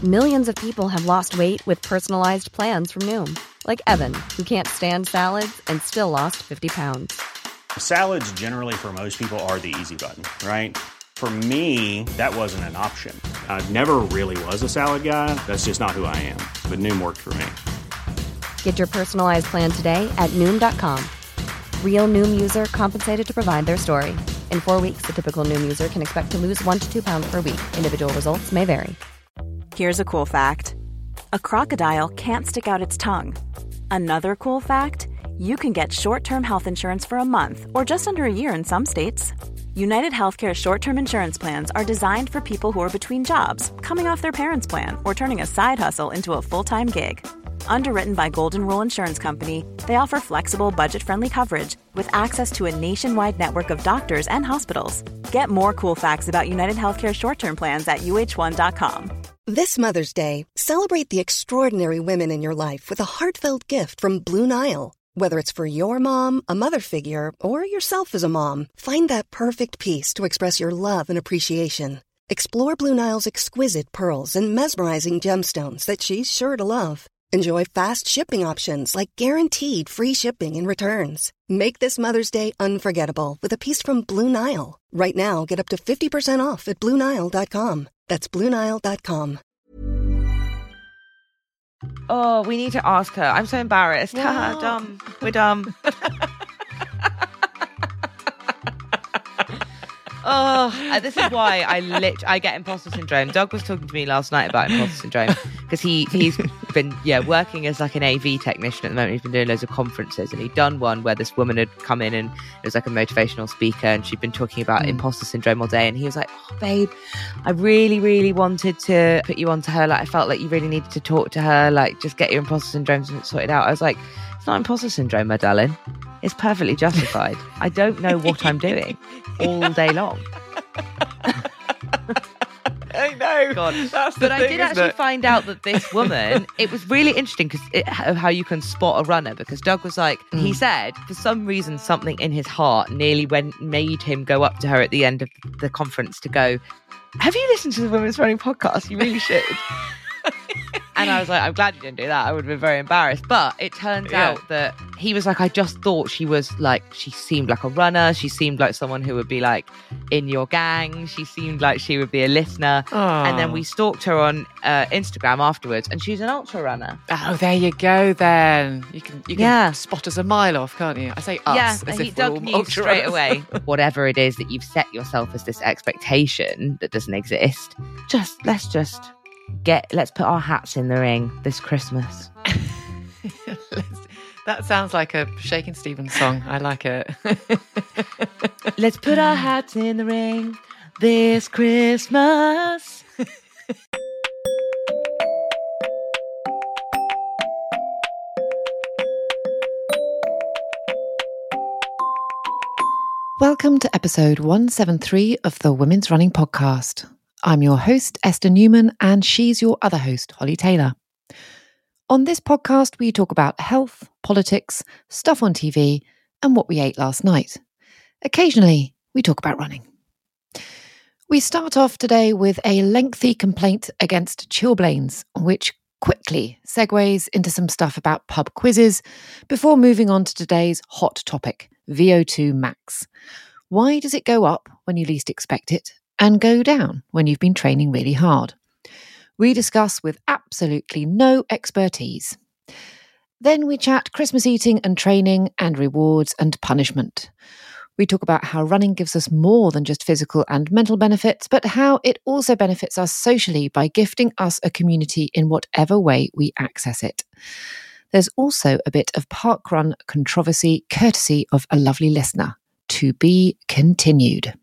Millions of people have lost weight with personalized plans from Noom. Like Evan, who can't stand salads and still lost 50 pounds. Salads generally for most people are the easy button, right? For me, that wasn't an option. I never really was a salad guy. That's just not who I am. But Noom worked for me. Get your personalized plan today at Noom.com. Real Noom user compensated to provide their story. In 4 weeks, the typical Noom user can expect to lose 1 to 2 pounds per week. Individual results may vary. Here's a cool fact. A crocodile can't stick out its tongue. Another cool fact, you can get short-term health insurance for a month or just under a year in some states. United Healthcare short-term insurance plans are designed for people who are between jobs, coming off their parents' plan, or turning a side hustle into a full-time gig. Underwritten by Golden Rule Insurance Company, they offer flexible, budget-friendly coverage with access to a nationwide network of doctors and hospitals. Get more cool facts about United Healthcare short-term plans at uh1.com. This Mother's Day, celebrate the extraordinary women in your life with a heartfelt gift from Blue Nile. Whether it's for your mom, a mother figure, or yourself as a mom, find that perfect piece to express your love and appreciation. Explore Blue Nile's exquisite pearls and mesmerizing gemstones that she's sure to love. Enjoy fast shipping options like guaranteed free shipping and returns. Make this Mother's Day unforgettable with a piece from Blue Nile. Right now, get up to 50% off at BlueNile.com. That's BlueNile.com. Oh, we need to ask her. I'm so embarrassed. Haha, dumb. We're dumb. This is why I get imposter syndrome. Doug was talking to me last night about imposter syndrome because he's been working as like an AV technician at the moment. He's been doing loads of conferences, and he'd done one where this woman had come in and it was like a motivational speaker, and she'd been talking about imposter syndrome all day, and he was like, "Oh, babe, I really, really wanted to put you onto her. Like, I felt like you really needed to talk to her. Like, just get your imposter syndrome sorted out." I was like, "It's not imposter syndrome, my darling. It's perfectly justified. I don't know what I'm doing all day long." I know. God. That's the but thing, I did actually it? find out that this woman, it was really interesting how you can spot a runner, because Doug was like, he said for some reason something in his heart nearly made him go up to her at the end of the conference to go, "Have you listened to the Women's Running podcast? You really should." And I was like, I'm glad you didn't do that. I would have been very embarrassed. But it turns out that he was like, I just thought she was like, she seemed like a runner. She seemed like someone who would be like in your gang. She seemed like she would be a listener. Aww. And then we stalked her on Instagram afterwards, and she's an ultra runner. Oh, there you go then. You can spot us a mile off, can't you? I say us as if we're all Doug knew ultra straight runners. away. Whatever it is that you've set yourself as this expectation that doesn't exist, let's put our hats in the ring this Christmas. That sounds like a Shakin' Stevens song. I like it. Let's put our hats in the ring this Christmas. Welcome to episode 173 of the Women's Running Podcast. I'm your host, Esther Newman, and she's your other host, Holly Taylor. On this podcast, we talk about health, politics, stuff on TV, and what we ate last night. Occasionally, we talk about running. We start off today with a lengthy complaint against Chilblains, which quickly segues into some stuff about pub quizzes before moving on to today's hot topic, VO2 max. Why does it go up when you least expect it and go down when you've been training really hard? We discuss with absolutely no expertise. Then we chat Christmas eating and training and rewards and punishment. We talk about how running gives us more than just physical and mental benefits, but how it also benefits us socially by gifting us a community in whatever way we access it. There's also a bit of parkrun controversy courtesy of a lovely listener. To be continued.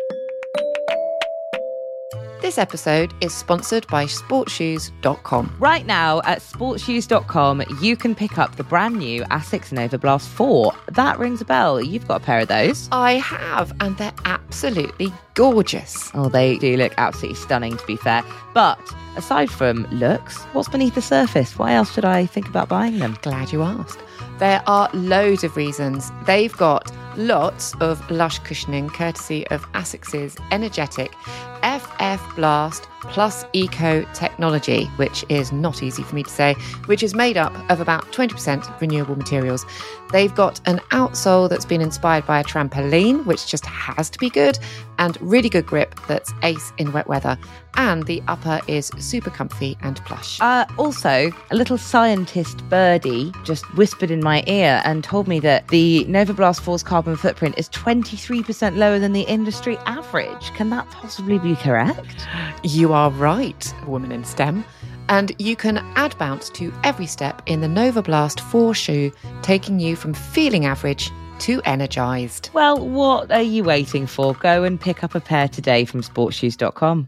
This episode is sponsored by sportshoes.com. Right now at sportshoes.com, you can pick up the brand new Asics Nova Blast 4. That rings a bell. You've got a pair of those. I have, and they're absolutely gorgeous. Oh, they do look absolutely stunning, to be fair. But aside from looks, what's beneath the surface? Why else should I think about buying them? Glad you asked. There are loads of reasons. They've got lots of lush cushioning courtesy of Asics' Energetic FF Blast Plus Eco Technology, which is not easy for me to say, which is made up of about 20% renewable materials. They've got an outsole that's been inspired by a trampoline, which just has to be good, and really good grip that's ace in wet weather. And the upper is super comfy and plush. Also, a little scientist birdie just whispered in my ear and told me that the Nova Blast 4's carbon footprint is 23% lower than the industry average. Can that possibly be correct? You are right, woman in STEM. And you can add bounce to every step in the Nova Blast 4 shoe, taking you from feeling average to energised. Well, what are you waiting for? Go and pick up a pair today from sportshoes.com.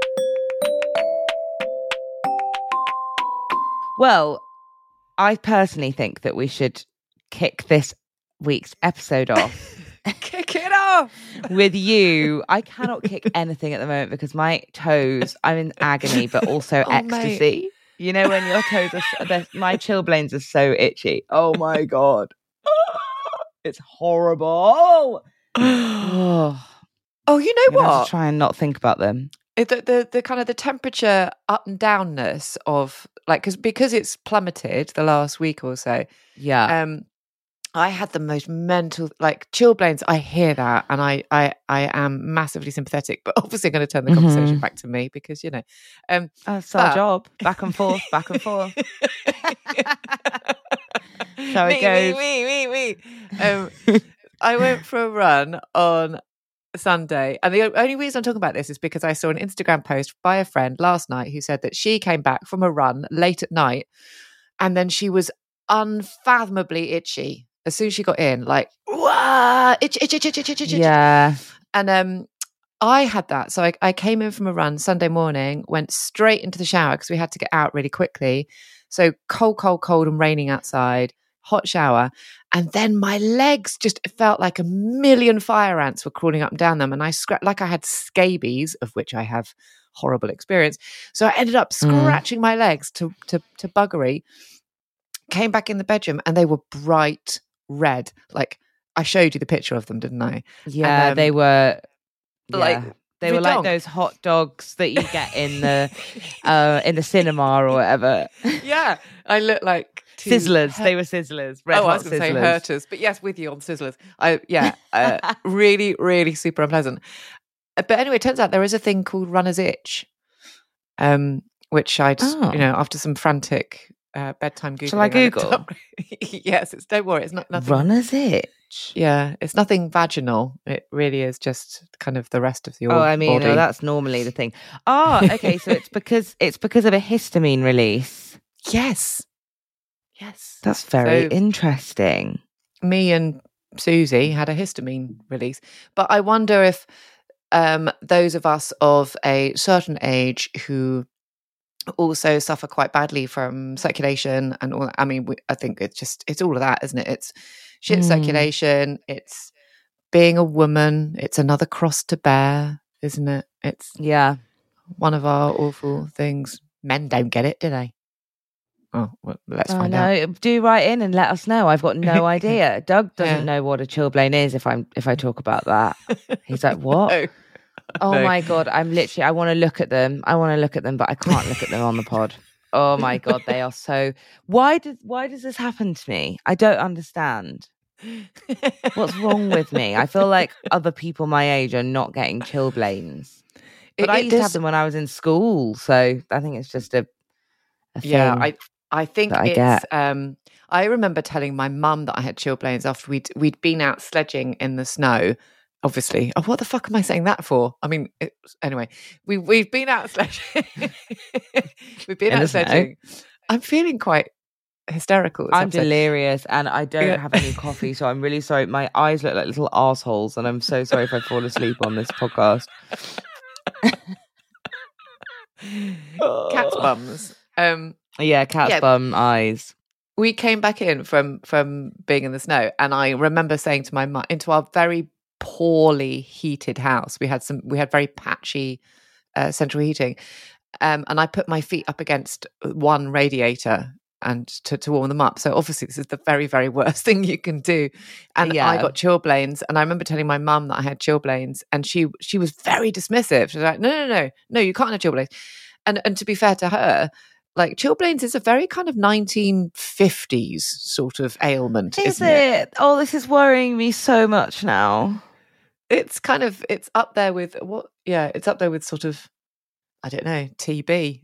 Well, I personally think that we should kick this week's episode off. Kick it off! With you. I cannot kick anything at the moment because my toes, I'm in agony, but also ecstasy. Mate. You know, when your toes are, my chilblains are so itchy. Oh my God. It's horrible. Oh, you know I have what? to try and not think about them. The kind of the temperature up and downness of like because it's plummeted the last week or so. Yeah. I had the most mental like chilblains. I hear that, and I am massively sympathetic. But obviously, I'm going to turn the conversation back to me because you know that's our job. Back and forth, back and forth. So it goes. Me. I went for a run on Sunday, and the only reason I'm talking about this is because I saw an Instagram post by a friend last night who said that she came back from a run late at night, and then she was unfathomably itchy as soon as she got in, like itch. Yeah. And I had that, so I came in from a run Sunday morning, went straight into the shower because we had to get out really quickly. So cold and raining outside. Hot shower, and then my legs just felt like a million fire ants were crawling up and down them, and I scratched like I had scabies, of which I have horrible experience. So I ended up scratching my legs to buggery. Came back in the bedroom, and they were bright red. Like I showed you the picture of them, didn't I? Yeah, they were like. They were like those hot dogs that you get in the cinema or whatever. Yeah, I look like Sizzlers. They were Sizzlers. Red hot I was going to say Hurters, but yes, with you on Sizzlers. Really, really super unpleasant. But anyway, it turns out there is a thing called runner's itch, which I just, after some frantic bedtime Googling. Shall I Google? Yes, don't worry, it's not nothing. Runner's itch. Yeah, it's nothing vaginal. It really is just kind of the rest of the body. That's normally the thing. Oh, okay, so it's because of a histamine release. Yes. That's very interesting. Me and Susie had a histamine release, but I wonder if those of us of a certain age who also suffer quite badly from circulation and all that. I mean, I think it's all of that, isn't it? It's shit circulation. It's being a woman. It's another cross to bear, isn't it? It's one of our awful things. Men don't get it, do they? Oh, well, let's find out. Do write in and let us know. I've got no idea. Doug doesn't know what a chilblain is if I talk about that. He's like, what? No. Oh my God, I want to look at them. But I can't look at them on the pod. Oh my God, they are so... Why does this happen to me? I don't understand. What's wrong with me? I feel like other people my age are not getting chilblains. But I used to have them when I was in school, so I think it's just a thing. Yeah, I think I it's... get. I remember telling my mum that I had chilblains after we'd been out sledging in the snow. Obviously, what the fuck am I saying that for? I mean, anyway, we've been out sledging. We've been out sledging. I'm feeling quite hysterical. I'm delirious, and I don't have any coffee, so I'm really sorry. My eyes look like little arseholes, and I'm so sorry if I fall asleep on this podcast. Cat's bums. Cat's bum eyes. We came back in from being in the snow, and I remember saying to my mum, into our very poorly heated house, we had very patchy central heating, and I put my feet up against one radiator and to warm them up. So obviously this is the very, very worst thing you can do. And I got chilblains, and I remember telling my mum that I had chilblains, and she was very dismissive. She was like, no, you can't have chilblains. And to be fair to her, like chilblains is a very kind of 1950s sort of ailment, isn't it? Oh, this is worrying me so much now. It's up there with it's up there with sort of, I don't know, TB.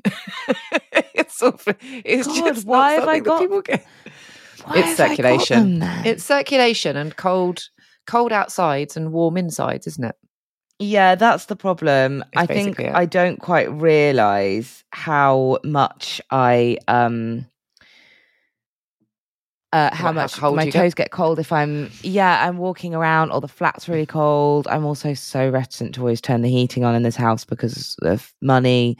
It's God, just why not have I something that got? people get. Why It's have I got circulation. them then? It's circulation and cold outsides and warm insides, isn't it? Yeah, that's the problem. I think basically it. I don't quite realise how much how much cold my you get? toes get cold if I'm walking around, or the flat's really cold. I'm also so reticent to always turn the heating on in this house because of money.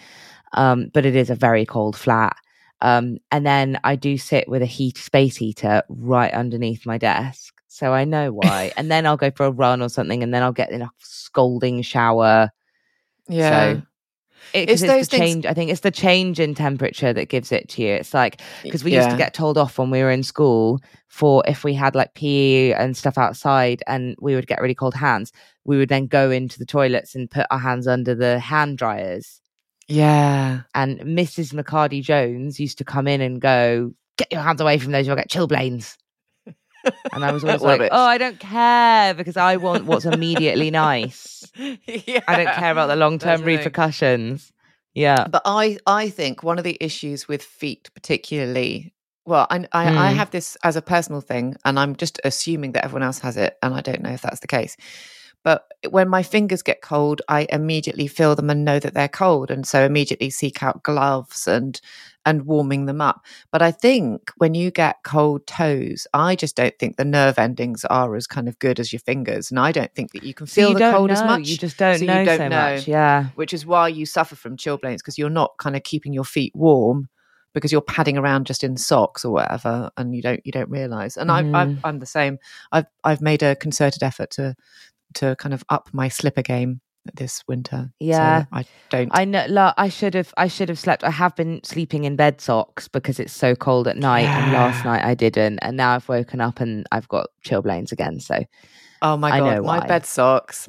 But it is a very cold flat. And then I do sit with a space heater right underneath my desk. So I know why. And then I'll go for a run or something, and then I'll get in a scalding shower. Yeah. So it's the change. I think it's the change in temperature that gives it to you. It's like, because we used to get told off when we were in school for if we had like PE and stuff outside and we would get really cold hands, we would then go into the toilets and put our hands under the hand dryers. Yeah. And Mrs. McCarty Jones used to come in and go, "Get your hands away from those, you'll get chilblains." And I was always like, "Oh, I don't care, because I want what's immediately nice. Yeah, I don't care about the long-term repercussions." Yeah. But I think one of the issues with feet particularly, well, I have this as a personal thing, and I'm just assuming that everyone else has it, and I don't know if that's the case. But when my fingers get cold, I immediately feel them and know that they're cold, and so immediately seek out gloves and warming them up. But I think when you get cold toes, I just don't think the nerve endings are as kind of good as your fingers, and I don't think that you can feel the cold as much. You just don't know so much. Yeah, which is why you suffer from chilblains, because you're not kind of keeping your feet warm, because you're padding around just in socks or whatever, and you don't realize. And I'm the same. I've made a concerted effort to kind of up my slipper game this winter. Yeah, so I know. I should have slept. I have been sleeping in bed socks because it's so cold at night, and last night I didn't, and now I've woken up and I've got chilblains again. So, oh my god, my bed socks,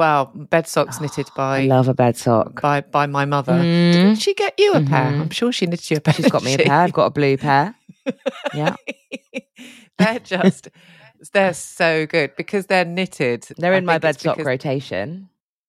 bed socks knitted by. I love a bed sock by my mother. Didn't she get you a pair? I'm sure she knitted you a pair. She's got me a pair. I've got a blue pair. Yeah, they're so good because they're knitted. They're in my bed sock rotation.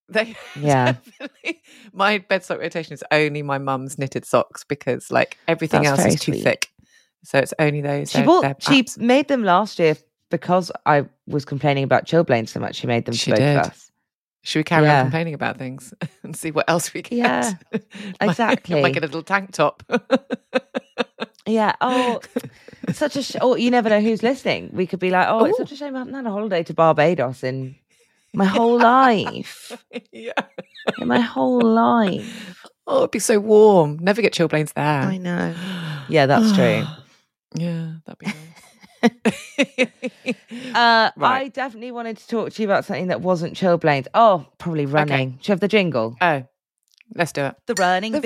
My bed sock rotation is only my mum's knitted socks, because like everything else is too thick, so it's only those. She made them last year because I was complaining about chilblains so much. She made them for both of us. Should we carry on complaining about things and see what else we get? Yeah, exactly. Might get a little tank top. Yeah. Oh, such a you never know who's listening. We could be like, oh, it's such a shame I haven't had a holiday to Barbados in my whole life. Yeah. In my whole life. Oh, it'd be so warm. Never get chilblains there. I know. Yeah, that's true. Yeah, that'd be nice. Right. I definitely wanted to talk to you about something that wasn't chilblains. Oh, probably running. Okay. Should we have the jingle? Oh, let's do it. The running bit.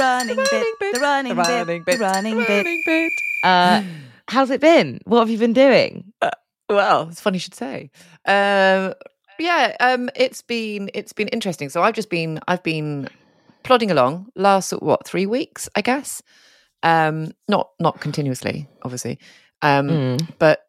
How's it been? What have you been doing? Well, it's funny you should say. It's been interesting. So I've been plodding along last 3 weeks, I guess. Not continuously, obviously. But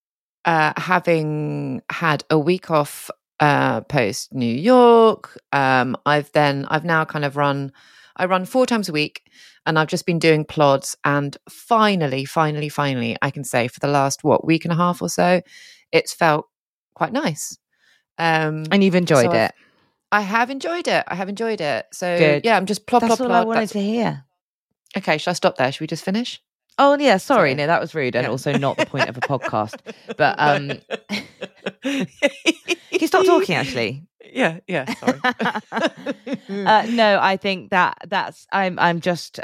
having had a week off post New York, I've now kind of I run 4 times a week, and I've just been doing plods, and finally I can say for the last week and a half or so, it's felt quite nice. And you've enjoyed it. I have enjoyed it. So good. Yeah, I'm just plod. That's all I wanted to hear. Okay, shall I stop there? Should we just finish? Oh yeah, sorry. No, that was rude, and also not the point of a podcast. But can you stop talking? Actually, yeah. Sorry. No, I think that's. I'm just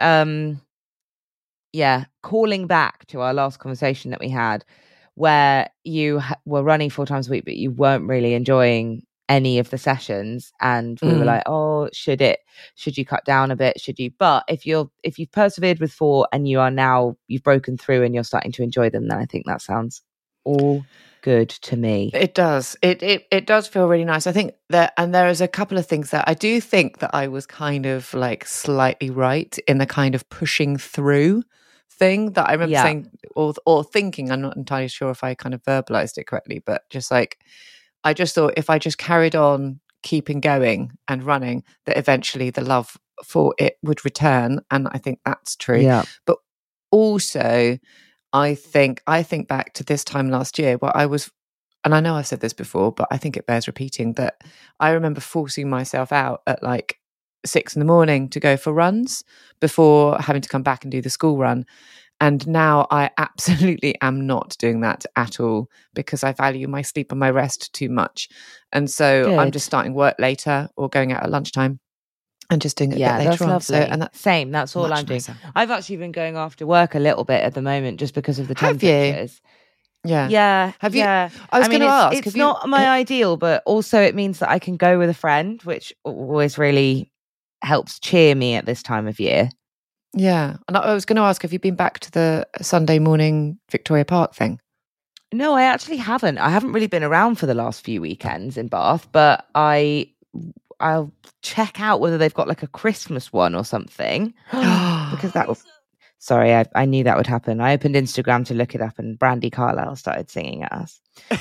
calling back to our last conversation that we had, where you were running 4 times a week, but you weren't really enjoying any of the sessions, and we were like, oh, should you cut down a bit, but if you've persevered with 4 and you've broken through and you're starting to enjoy them, then I think that sounds all good to me. It does. It does feel really nice. I think that, and there is a couple of things that I do think that I was kind of like slightly right in the kind of pushing through thing that I remember saying or thinking. I'm not entirely sure if I kind of verbalized it correctly, but just like, I just thought if I just carried on keeping going and running, that eventually the love for it would return. And I think that's true. Yeah. But also, I think back to this time last year where I was, and I know I've said this before, but I think it bears repeating, that I remember forcing myself out at like 6 a.m. to go for runs before having to come back and do the school run. And now I absolutely am not doing that at all because I value my sleep and my rest too much. And so I'm just starting work later or going out at lunchtime and just doing it a bit later on. Lovely. So, and that's same. That's all I'm doing. I've actually been going after work a little bit at the moment just because of the temperatures. Yeah. Yeah. Have you? Yeah. I was going to ask. It's not my ideal, but also it means that I can go with a friend, which always really helps cheer me at this time of year. Yeah. And I was going to ask, have you been back to the Sunday morning Victoria Park thing? No, I actually haven't. I haven't really been around for the last few weekends in Bath, but I'll check out whether they've got like a Christmas one or something. Because that would... Sorry, I knew that would happen. I opened Instagram to look it up and Brandi Carlile started singing at us.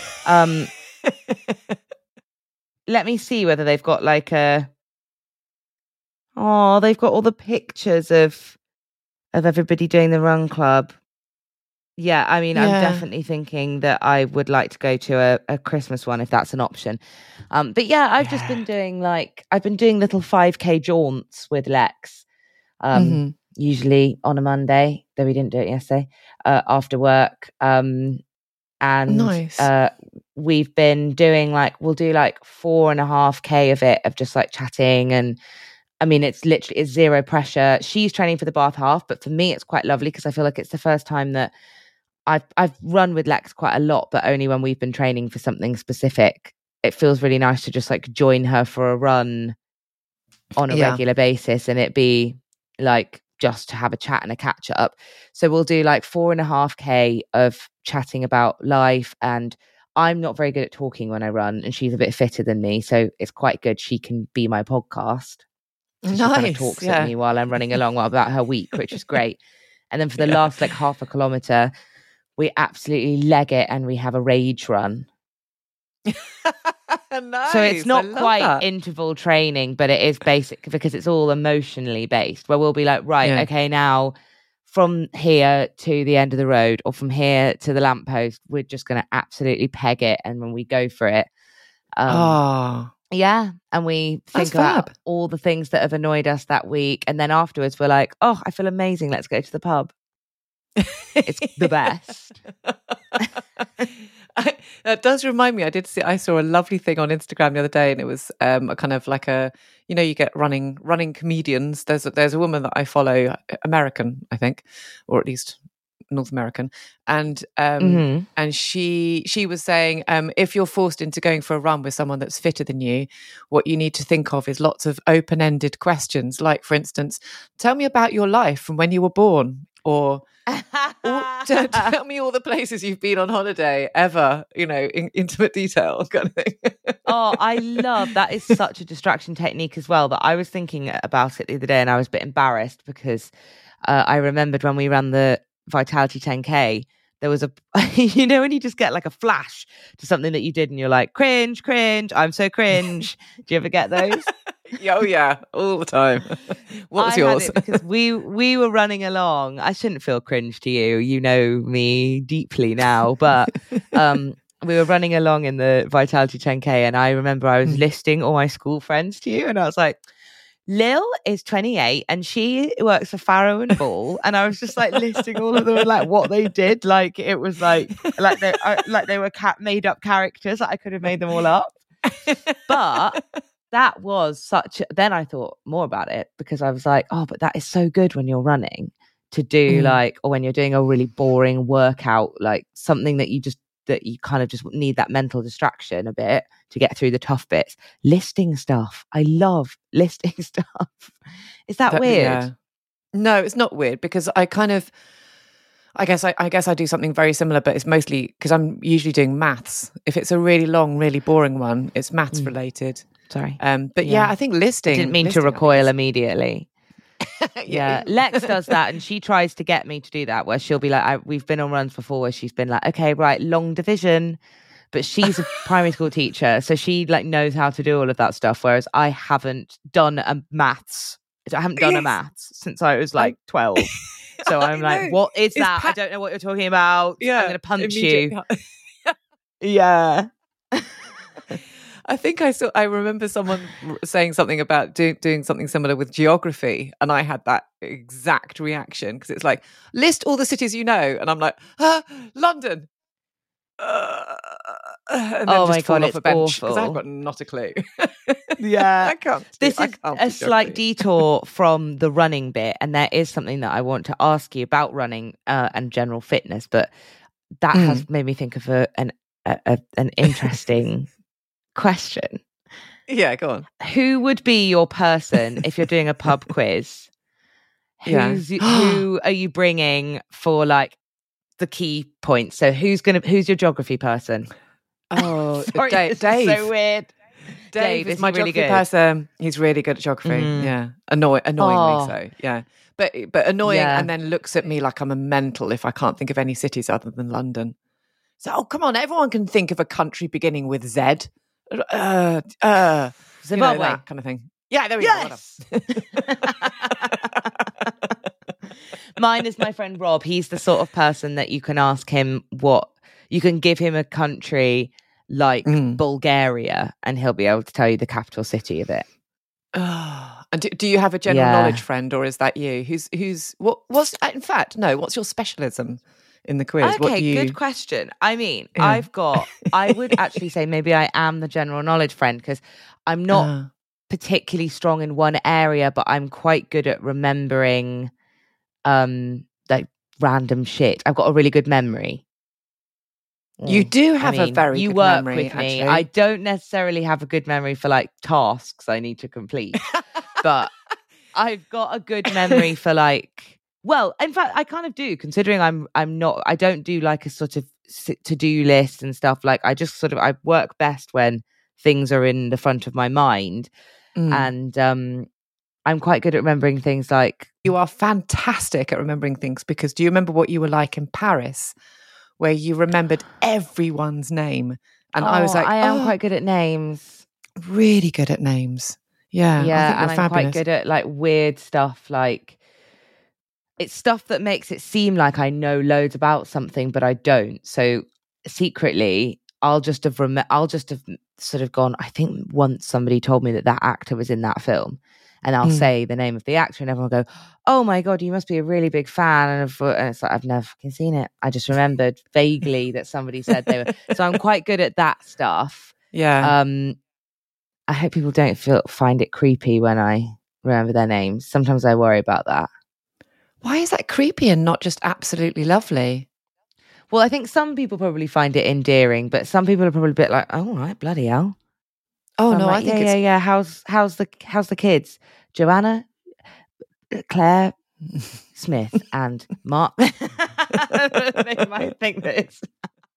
Let me see whether they've got like a... Oh, they've got all the pictures of everybody doing the run club. Yeah, I mean, I'm definitely thinking that I would like to go to a Christmas one if that's an option. But yeah, I've just been doing little 5K jaunts with Lex. Usually on a Monday, though we didn't do it yesterday, after work. And nice. We've been doing we'll do 4.5K of it, of just like chatting. And I mean, it's zero pressure. She's training for the Bath half, but for me, it's quite lovely because I feel like it's the first time that I've run with Lex quite a lot, but only when we've been training for something specific. It feels really nice to just like join her for a run on a regular basis and it be like just to have a chat and a catch up. So we'll do 4.5K of chatting about life, and I'm not very good at talking when I run and she's a bit fitter than me, so it's quite good she can be my podcast. So she kind of talks at me while I'm running along about her week, which is great. And then for the last half a kilometre, we absolutely leg it and we have a rage run. Nice. So it's not quite interval training, but it is basic because it's all emotionally based, where we'll be like, okay, now from here to the end of the road or from here to the lamppost, we're just going to absolutely peg it. And when we go for it, yeah, and we think about all the things that have annoyed us that week. And then afterwards, we're like, oh, I feel amazing. Let's go to the pub. It's the best. That does remind me. I saw a lovely thing on Instagram the other day, and it was a kind of like a, you get running comedians. There's a woman that I follow, American, I think, or at least North American, and and she was saying, if you're forced into going for a run with someone that's fitter than you, what you need to think of is lots of open-ended questions, like, for instance, tell me about your life from when you were born, or tell me all the places you've been on holiday ever, in intimate detail kind of thing. Oh, I love that. Is such a distraction technique as well, that I was thinking about it the other day and I was a bit embarrassed because I remembered when we ran the Vitality 10K, there was a, when you just get like a flash to something that you did and you're like, cringe, I'm so cringe. Do you ever get those? Oh yeah, all the time. What's yours? Because we were running along. I shouldn't feel cringe to you. You know me deeply now, but we were running along in the Vitality 10K, and I remember I was listing all my school friends to you, and I was like, Lil is 28 and she works for Farrow and Ball, and I was just like listing all of them and like what they did, like it was like they were made up characters. I could have made them all up, but that was then I thought more about it because I was like, oh, but that is so good when you're running to do or when you're doing a really boring workout, like something that you just that you kind of just need that mental distraction a bit to get through the tough bits. Listing stuff. I love listing stuff. Is that weird? Yeah. No, it's not weird, because I guess I do something very similar, but it's mostly because I'm usually doing maths. If it's a really long, really boring one, it's maths related. Sorry. But yeah, I think listing. I didn't mean to recoil immediately. Yeah, Lex does that, and she tries to get me to do that, where she'll be like, we've been on runs before where she's been like, okay, right, long division, but she's a primary school teacher, so she like knows how to do all of that stuff, whereas I haven't done a maths maths since I was like 12. So I'm like, what is that? I don't know what you're talking about. Yeah, I'm gonna punch you. Yeah. I think I remember someone saying something about doing something similar with geography, and I had that exact reaction, because it's like, list all the cities you know, and I'm like, London. And then oh my just fall God, off a bench awful. because I've got not a clue. Yeah, I can't. This is a slight detour from the running bit, and there is something that I want to ask you about running and general fitness, but that has made me think of an interesting question. Yeah, go on. Who would be your person if you're doing a pub quiz? Who are you bringing for like the key points? So who's your geography person? Oh, sorry, Dave. So weird. Dave is my really geography good person. He's really good at geography. Yeah, annoyingly so. Yeah, but annoying, and then looks at me like I'm a mental if I can't think of any cities other than London. So, oh, come on, everyone can think of a country beginning with Z. Zimbabwe, that kind of thing. Yeah, there we go. Mine is my friend Rob. He's the sort of person that you can ask him you can give him a country like Bulgaria, and he'll be able to tell you the capital city of it. And do you have a general knowledge friend, or is that you? What's what's your specialism in the quiz? Okay, good question. I mean, I would actually say maybe I am the general knowledge friend, because I'm not particularly strong in one area, but I'm quite good at remembering like random shit. I've got a really good memory. You do have a very good memory. You work with me. Actually. I don't necessarily have a good memory for like tasks I need to complete, but I've got a good memory for like. Well, in fact, I kind of do, considering I don't do like a sort of to-do list and stuff. Like I just I work best when things are in the front of my mind, and I'm quite good at remembering things. Like, you are fantastic at remembering things, because do you remember what you were like in Paris, where you remembered everyone's name? And I was like, I am quite good at names. Really good at names. Yeah. Yeah, and I'm quite good at like weird stuff. Like, it's stuff that makes it seem like I know loads about something, but I don't. So secretly, I'll just have sort of gone, I think once somebody told me that actor was in that film, and I'll say the name of the actor, and everyone will go, oh my God, you must be a really big fan. And it's like, I've never fucking seen it. I just remembered vaguely that somebody said they were. So I'm quite good at that stuff. Yeah. I hope people don't find it creepy when I remember their names. Sometimes I worry about that. Why is that creepy and not just absolutely lovely? Well, I think some people probably find it endearing, but some people are probably a bit like, oh, right, bloody hell. Oh, so no, like, I think it's... Yeah. How's the kids? Joanna, Claire, Smith, and Mark. They might think that it's...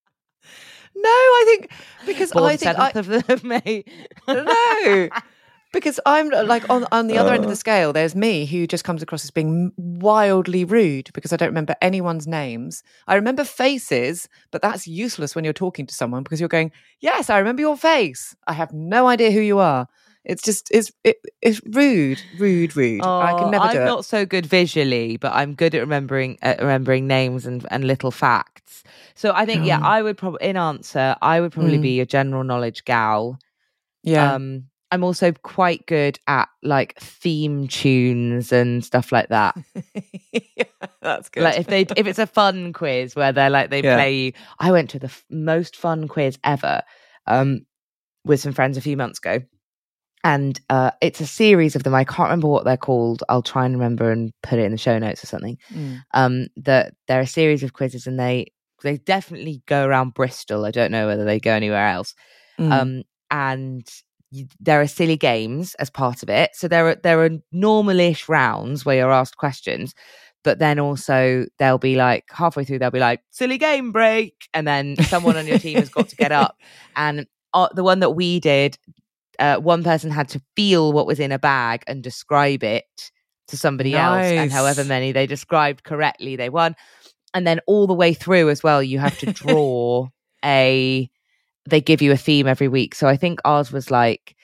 No, I think... Because Born I think... 7th of May. No, because I'm like on the other end of the scale, there's me who just comes across as being wildly rude because I don't remember anyone's names. I remember faces, but that's useless when you're talking to someone because you're going, yes, I remember your face. I have no idea who you are. It's just, it's rude. Oh, I can never do it. I'm not so good visually, but I'm good at remembering names and little facts. So I think, I would probably be a general knowledge gal. Yeah. I'm also quite good at like theme tunes and stuff like that. Yeah, that's good. Like if it's a fun quiz where they play you. I went to the most fun quiz ever with some friends a few months ago, and it's a series of them. I can't remember what they're called. I'll try and remember and put it in the show notes or something. That they're a series of quizzes, and they They definitely go around Bristol. I don't know whether they go anywhere else. And there are silly games as part of it. So there are normal-ish rounds where you're asked questions, but then also they'll be like halfway through they'll be like silly game break, and then someone on your team has got to get up. And the one that we did, one person had to feel what was in a bag and describe it to somebody else, and however many they described correctly, they won. And then all the way through as well, you have to draw they give you a theme every week. So I think ours was like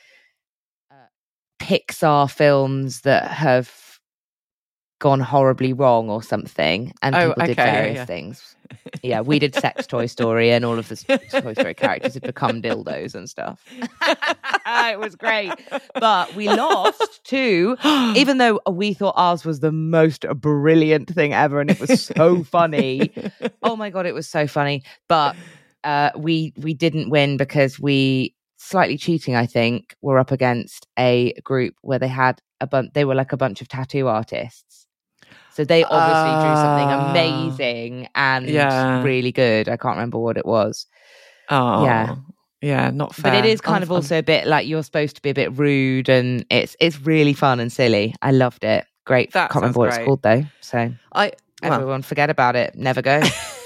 Pixar films that have gone horribly wrong or something, and people did various things. Yeah, we did Sex Toy Story, and all of the Toy Story characters had become dildos and stuff. It was great, but we lost too, even though we thought ours was the most brilliant thing ever, and it was so funny. Oh my God, it was so funny. But we didn't win because we, slightly cheating, I think, were up against a group where they were like a bunch of tattoo artists. So they obviously drew something amazing and really good. I can't remember what it was. Oh, yeah, not fair. But it is kind of also a bit like you're supposed to be a bit rude, and it's really fun and silly. I loved it. Great. Can't remember what it's called though. So everyone forget about it. Never go.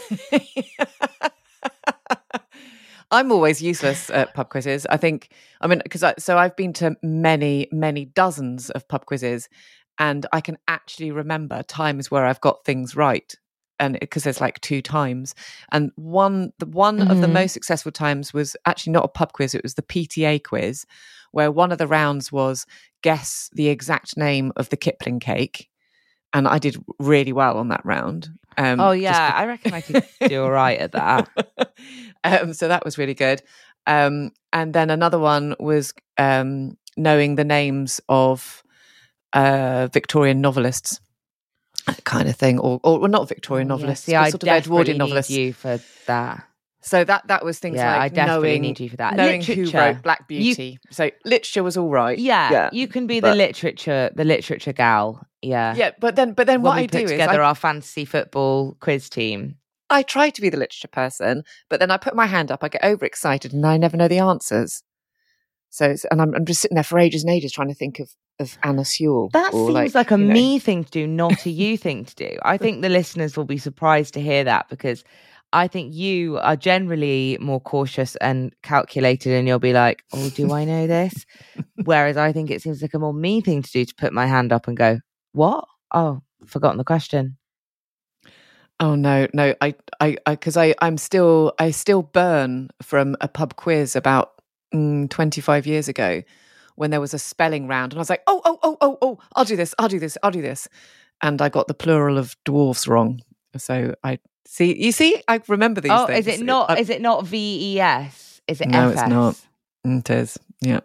I'm always useless at pub quizzes. Because I've been to many, many dozens of pub quizzes, and I can actually remember times where I've got things right, and because there's like 2 times. And one of the most successful times was actually not a pub quiz; it was the PTA quiz, where one of the rounds was guess the exact name of the Kipling cake, and I did really well on that round. I reckon I could do all right at that. So that was really good. And then another one was knowing the names of Victorian novelists, kind of thing, or not Victorian novelists, but sort of Edwardian novelists. Need you for that. So that was things like I definitely need you for that. Knowing literature. who wrote Black Beauty. So literature was all right. Yeah, you can be the literature gal. Yeah, but then what I do is together our fantasy football quiz team. I try to be the literature person, but then I put my hand up, I get overexcited, and I never know the answers. So, and I'm just sitting there for ages and ages trying to think of Anna Sewell. That seems like a me thing to do, not a you thing to do. I think the listeners will be surprised to hear that, because I think you are generally more cautious and calculated, and you'll be like, oh, do I know this? Whereas I think it seems like a more me thing to do, to put my hand up and go, what? Oh, forgotten the question. Oh no, because I still burn from a pub quiz about 25 years ago, when there was a spelling round, and I was like, oh, I'll do this, and I got the plural of dwarfs wrong. So I remember these things. Is it not VES? Is it no, FS? It's not. It is. Yeah.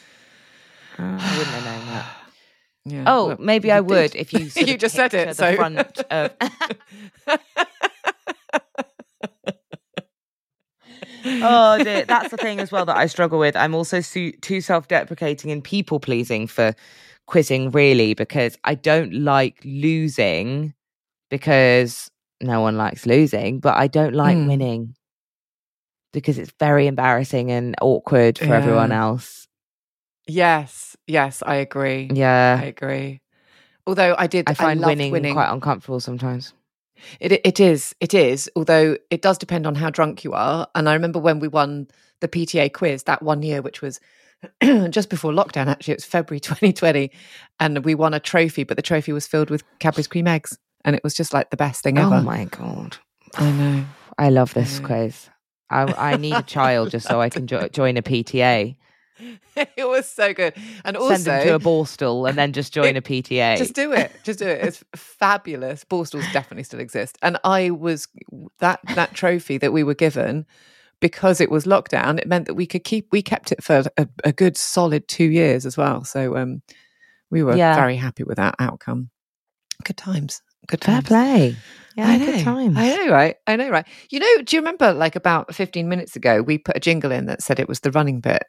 I wouldn't have known that. Yeah, well, maybe I would if you you just said it. So front of... Oh dear, that's the thing as well that I struggle with. I'm also too self-deprecating and people-pleasing for quizzing, really, because I don't like losing, because no one likes losing, but I don't like winning, because it's very embarrassing and awkward for everyone else. Yes, I agree. Yeah, I agree. Although I find winning quite uncomfortable sometimes. It is. Although it does depend on how drunk you are. And I remember when we won the PTA quiz that one year, which was just before lockdown. Actually, it was February 2020, and we won a trophy. But the trophy was filled with Cadbury's cream eggs, and it was just like the best thing ever. Oh my God! I know. I love this quiz. I need a child just so I can join a PTA. It was so good. And also send them to a Borstal and then just join a PTA. Just do it. It's fabulous. Borstals definitely still exist. And I was that trophy that we were given, because it was lockdown, it meant that we kept it for a good solid 2 years as well. So we were very happy with that outcome. Good times. Fair play. Yeah, I know. Good times. I know, right? You know, do you remember, like, about 15 minutes ago, we put a jingle in that said it was the running bit?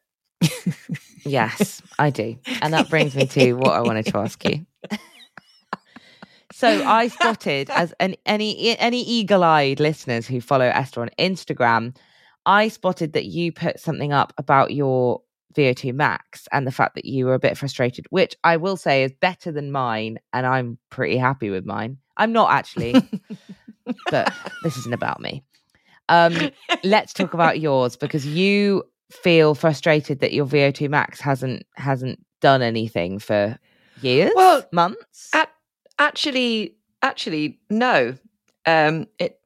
Yes, I do. And that brings me to what I wanted to ask you. So I spotted, as any eagle-eyed listeners who follow Esther on Instagram, I spotted that you put something up about your VO2 max and the fact that you were a bit frustrated, which I will say is better than mine, and I'm pretty happy with mine. I'm not actually, but this isn't about me. Let's talk about yours, because you feel frustrated that your VO2 max hasn't done anything for years, months. Actually, no. I'm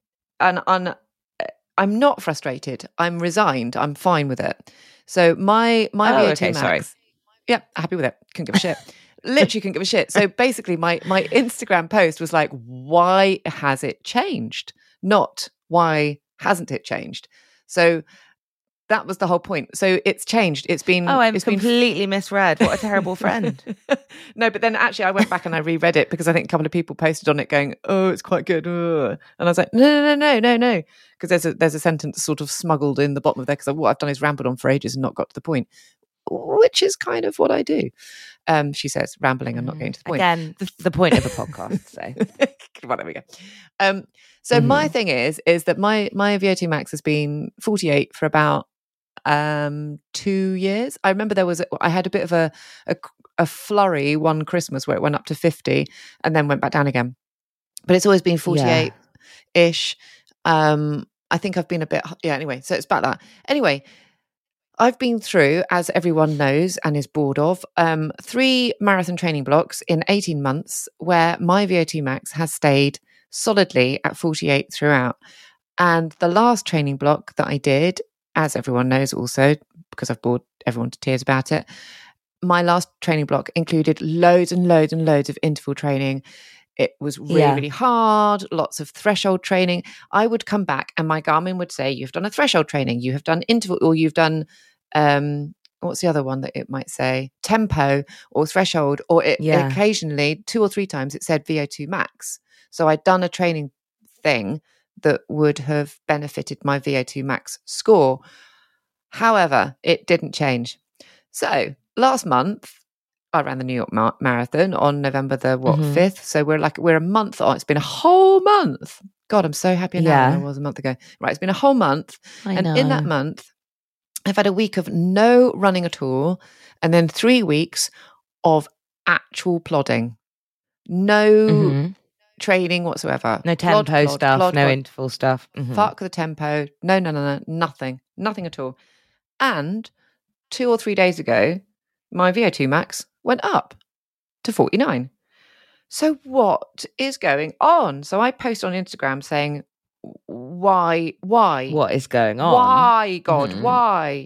not frustrated. I'm resigned. I'm fine with it. So my VO2 max. Sorry. Yeah, happy with it. Couldn't give a shit. Literally couldn't give a shit. So basically, my Instagram post was like, "Why has it changed?" Not why hasn't it changed. So that was the whole point. So it's changed. It's been. Oh, I'm it's completely misread. What a terrible friend. No, but then actually I went back and I reread it because I think a couple of people posted on it going, "Oh, it's quite good." And I was like, no. Because there's a sentence sort of smuggled in the bottom of there because what I've done is rambled on for ages and not got to the point, which is kind of what I do. She says, rambling and not getting to the point. Again, the point of a podcast. So well, there we go. So my thing is that my VO2 max has been 48 for about 2 years. I remember I had a bit of a flurry one Christmas where it went up to 50 and then went back down again. But it's always been 48-ish. I think I've been a bit, anyway, so it's about that. Anyway, I've been through, as everyone knows and is bored of, 3 marathon training blocks in 18 months where my VO2 max has stayed solidly at 48 throughout. And the last training block that I did, as everyone knows also, because I've bored everyone to tears about it, my last training block included loads and loads and loads of interval training. It was really hard, lots of threshold training. I would come back and my Garmin would say, "You've done a threshold training, you have done interval, or you've done, what's the other one that it might say? Tempo or threshold," or occasionally 2 or 3 times it said VO2 max. So I'd done a training thing that would have benefited my VO2 max score. However, it didn't change. So last month, I ran the New York Marathon on November the 5th. So we're a month on. It's been a whole month. God, I'm so happy now than I was a month ago. Right, it's been a whole month. In that month, I've had a week of no running at all, and then 3 weeks of actual plodding. No training whatsoever. No tempo stuff, no interval stuff. Fuck the tempo. No, nothing at all. And 2 or 3 days ago, my VO2 max went up to 49. So what is going on? So I post on Instagram saying, why? What is going on? Why, God, why?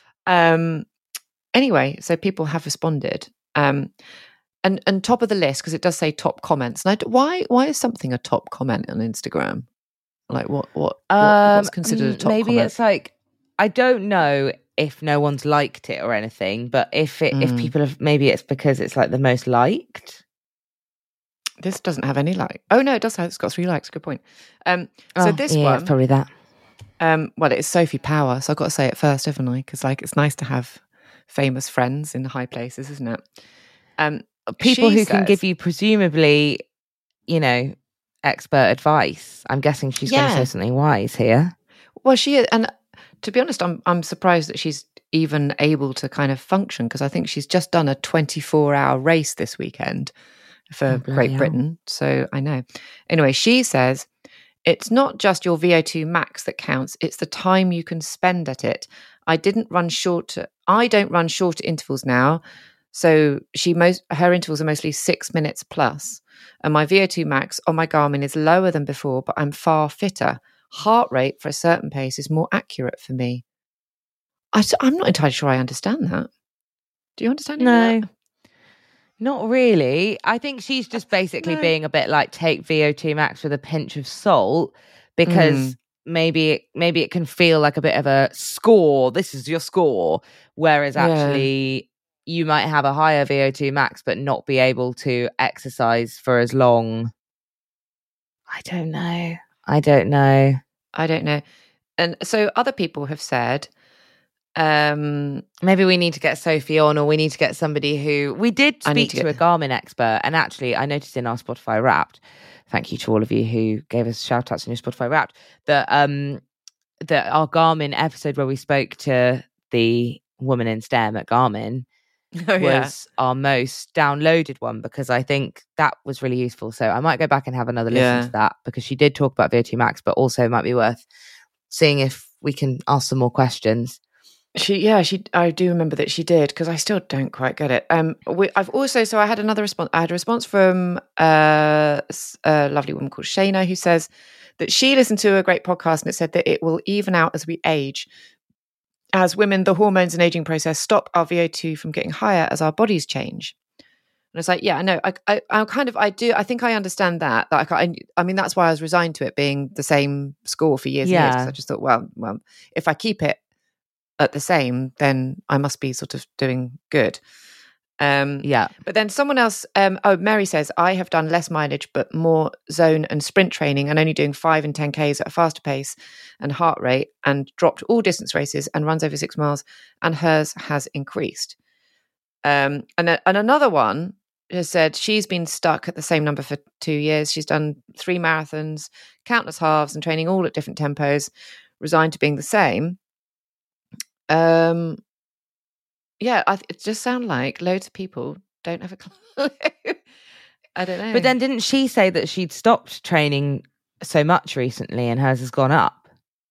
Anyway, so people have responded. And top of the list, because it does say top comments. And why is something a top comment on Instagram? Like what's considered a top maybe comment? It's like, I don't know if no one's liked it or anything, but if people have, maybe it's because it's like the most liked. This doesn't have any like. Oh no, it does have. It's got 3 likes. Good point. So this one, it's probably that. Well, it's Sophie Power, so I've got to say it first, haven't I? Because like it's nice to have famous friends in high places, isn't it? People who can give you presumably, expert advice. I'm guessing she's going to say something wise here. Well, she is, and to be honest, I'm surprised that she's even able to kind of function, because I think she's just done a 24-hour race this weekend for Great Britain. So I know. Anyway, she says, "It's not just your VO2 max that counts, it's the time you can spend at it. I don't run shorter intervals now. So her intervals are mostly 6 minutes plus. And my VO2 max on my Garmin is lower than before, but I'm far fitter. Heart rate for a certain pace is more accurate for me." I'm not entirely sure I understand that. Do you understand that? Not really. I think she's just basically being a bit like, take VO2 max with a pinch of salt, because maybe it can feel like a bit of a score. This is your score. Whereas actually you might have a higher VO2 max but not be able to exercise for as long. I don't know. And so other people have said, Maybe we need to get Sophie on, or we need to get somebody who we did speak to a Garmin expert. And actually, I noticed in our Spotify Wrapped, thank you to all of you who gave us shout outs in your Spotify Wrapped, that our Garmin episode where we spoke to the woman in STEM at Garmin was our most downloaded one, because I think that was really useful. So I might go back and have another listen to that, because she did talk about VO2 max, but also it might be worth seeing if we can ask some more questions. I do remember that she did, because I still don't quite get it. I had another response. I had a response from a lovely woman called Shayna, who says that she listened to a great podcast and it said that it will even out as we age. As women, the hormones and aging process stop our VO2 from getting higher as our bodies change. And it's like, yeah, I know. I think I understand that. I mean, that's why I was resigned to it being the same score for years and years. Because I just thought, well, if I keep it at the same, then I must be sort of doing good. But then someone else, Mary says, I have done less mileage but more zone and sprint training, and only doing 5 and 10Ks at a faster pace and heart rate, and dropped all distance races and runs over 6 miles, and hers has increased. And another one has said she's been stuck at the same number for 2 years. She's done 3 marathons, countless halves, and training all at different tempos, resigned to being the same. It just sounds like loads of people don't have a clue. I don't know. But then didn't she say that she'd stopped training so much recently and hers has gone up?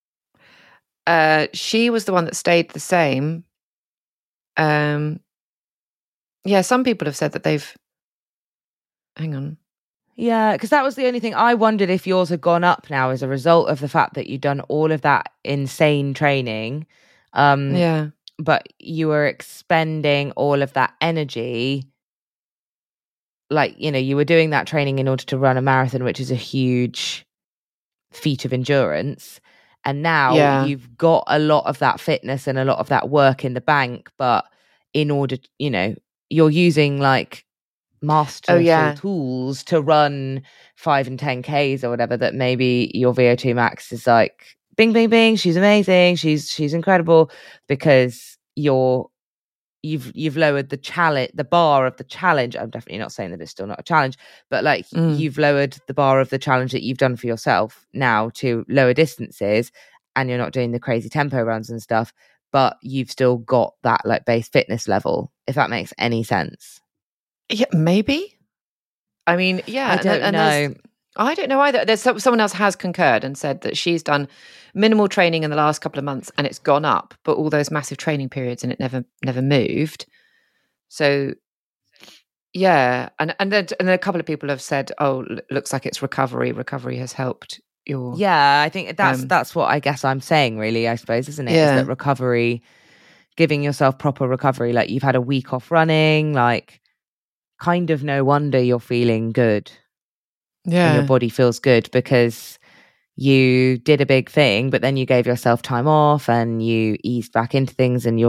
She was the one that stayed the same. Some people have said that they've... Hang on. Yeah, because that was the only thing. I wondered if yours had gone up now as a result of the fact that you'd done all of that insane training. But you were expending all of that energy. Like, you were doing that training in order to run a marathon, which is a huge feat of endurance. And now you've got a lot of that fitness and a lot of that work in the bank. But in order, you're using like masterful tools to run 5 and 10Ks or whatever, that maybe your VO2 max is like, bing, bing, bing, she's amazing, she's incredible, because you've lowered the bar of the challenge. I'm definitely not saying that it's still not a challenge, but like you've lowered the bar of the challenge that you've done for yourself now to lower distances, and you're not doing the crazy tempo runs and stuff, but you've still got that like base fitness level, if that makes any sense. Yeah, maybe. I mean, I don't know. I don't know either. There's someone else has concurred and said that she's done minimal training in the last couple of months and it's gone up, but all those massive training periods and it never moved. So yeah, and then a couple of people have said, "Oh, looks like it's recovery. Recovery has helped your." Yeah, I think that's what I guess I'm saying. Really, I suppose, isn't it? Is that recovery, giving yourself proper recovery? Like you've had a week off running, like kind of no wonder you're feeling good. Yeah, and your body feels good because you did a big thing, but then you gave yourself time off and you eased back into things, and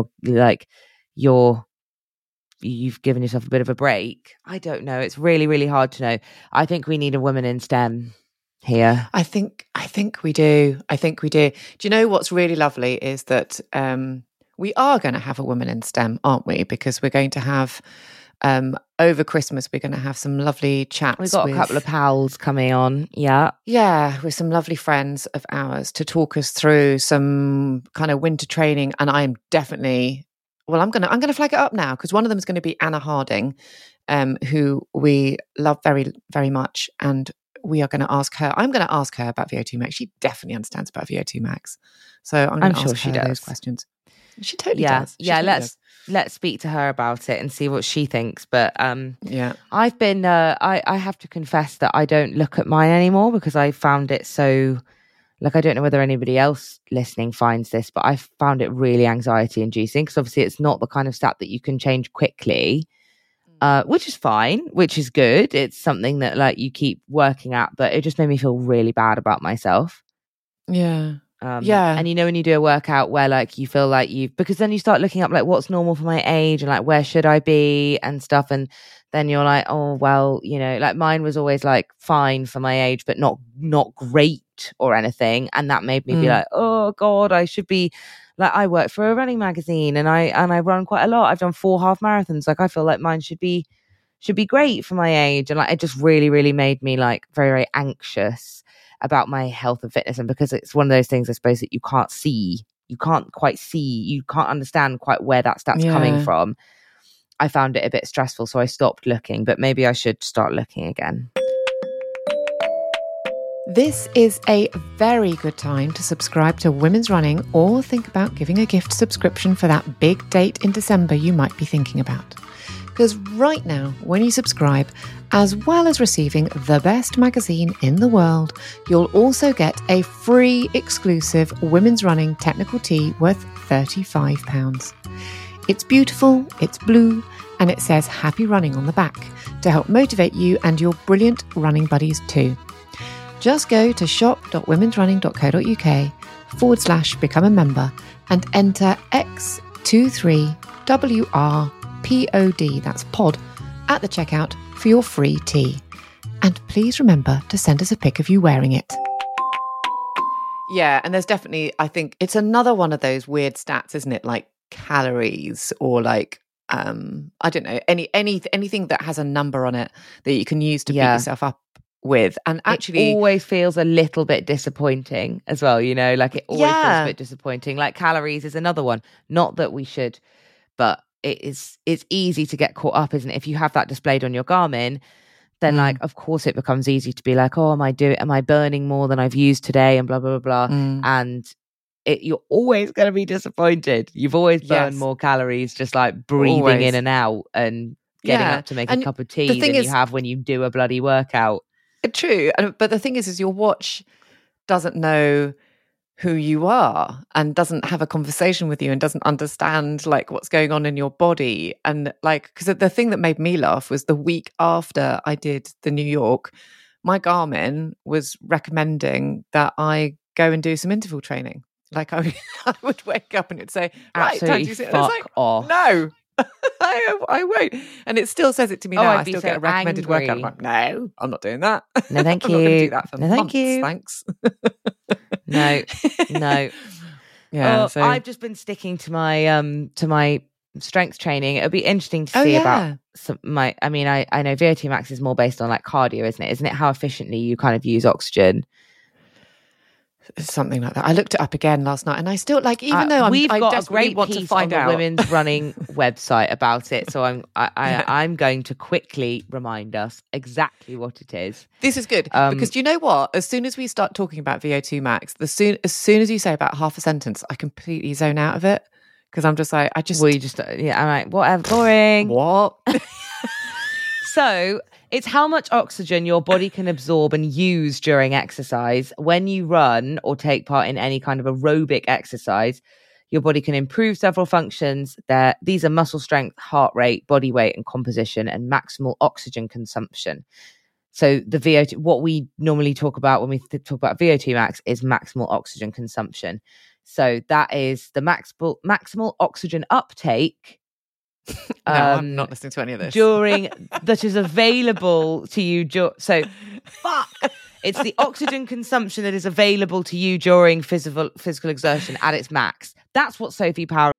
you've given yourself a bit of a break. I don't know. It's really, really hard to know. I think we need a woman in STEM here. I think we do. Do you know what's really lovely is that we are going to have a woman in STEM, aren't we? Because we're going to have over Christmas, we're going to have some lovely chats. We've got a couple of pals coming on. Yeah, with some lovely friends of ours to talk us through some kind of winter training. And I'm definitely, I'm going to flag it up now, because one of them is going to be Anna Harding, who we love very, very much, and we are going to ask her. I'm going to ask her about VO2 max. She definitely understands about VO2 max, so I'm going to ask her those questions. She totally does. Let's speak to her about it and see what she thinks. But I've been I have to confess that I don't look at mine anymore, because I found it so, like, I don't know whether anybody else listening finds this, but I found it really anxiety inducing, because obviously it's not the kind of stat that you can change quickly, which is fine, which is good. It's something that like you keep working at, but it just made me feel really bad about myself. And when you do a workout where like you feel like because then you start looking up like what's normal for my age and like where should I be and stuff, and then you're like, oh well, like mine was always like fine for my age but not great weight or anything. And that made me be like, oh God, I should be like, I work for a running magazine and I run quite a lot. I've done 4 half marathons. Like, I feel like mine should be great for my age. And like, it just really, really made me like very, very anxious about my health and fitness. And because it's one of those things, I suppose, that you can't see, you can't understand quite where that stat's coming from. I found it a bit stressful, so I stopped looking, but maybe I should start looking again. This is a very good time to subscribe to Women's Running or think about giving a gift subscription for that big date in December you might be thinking about. Because right now, when you subscribe, as well as receiving the best magazine in the world, you'll also get a free exclusive Women's Running technical tee worth £35. It's beautiful, it's blue, and it says Happy Running on the back to help motivate you and your brilliant running buddies too. Just go to shop.womensrunning.co.uk/become a member and enter X23WRPOD, that's pod, at the checkout for your free tee. And please remember to send us a pic of you wearing it. Yeah, and there's definitely, I think, it's another one of those weird stats, isn't it? Like calories or like, I don't know, anything that has a number on it that you can use to beat yourself up with. And actually it always feels a little bit disappointing as well, you know, like it always feels a bit disappointing. Like calories is another one, not that we should, but it's easy to get caught up, isn't it? If you have that displayed on your Garmin, then like of course it becomes easy to be like, oh, am I burning more than I've used today, and blah blah blah blah. And you're always going to be disappointed. You've always burned more calories just like breathing in and out and getting up to make a cup of tea than you have when you do a bloody workout. True. But the thing is your watch doesn't know who you are and doesn't have a conversation with you and doesn't understand like what's going on in your body. And like, because the thing that made me laugh was the week after I did the New York, my Garmin was recommending that I go and do some interval training. Like I would wake up and it'd say, right, time to sit. And I was like, off. No. I won't. And it still says it to me now. I still get a recommended angry. workout. I'm like, no, I'm not doing that. No, thank you. I'm not going to do that for months, thank you. Thanks. No. Yeah. So I've just been sticking to my strength training. It'll be interesting to see about I know VO2 max is more based on like cardio, isn't it? Isn't it how efficiently you kind of use oxygen? Something like that. I looked it up again last night, and I still like, even though we've got a great want piece to find on out the Women's Running website about it, so I'm going to quickly remind us exactly what it is. This is good because do you know what? As soon as we start talking about VO2 max, as soon as you say about half a sentence, I completely zone out of it because I'm just like, I'm like, whatever, boring. What? So it's how much oxygen your body can absorb and use during exercise. When you run or take part in any kind of aerobic exercise, your body can improve several functions. These are muscle strength, heart rate, body weight and composition, and maximal oxygen consumption. So the VO2, what we normally talk about when we talk about VO2 max is maximal oxygen consumption. So that is the maximal oxygen uptake. No, I'm not listening to any of this. That is available to you. It's the oxygen consumption that is available to you during physical exertion at its max. That's what Sophie Power.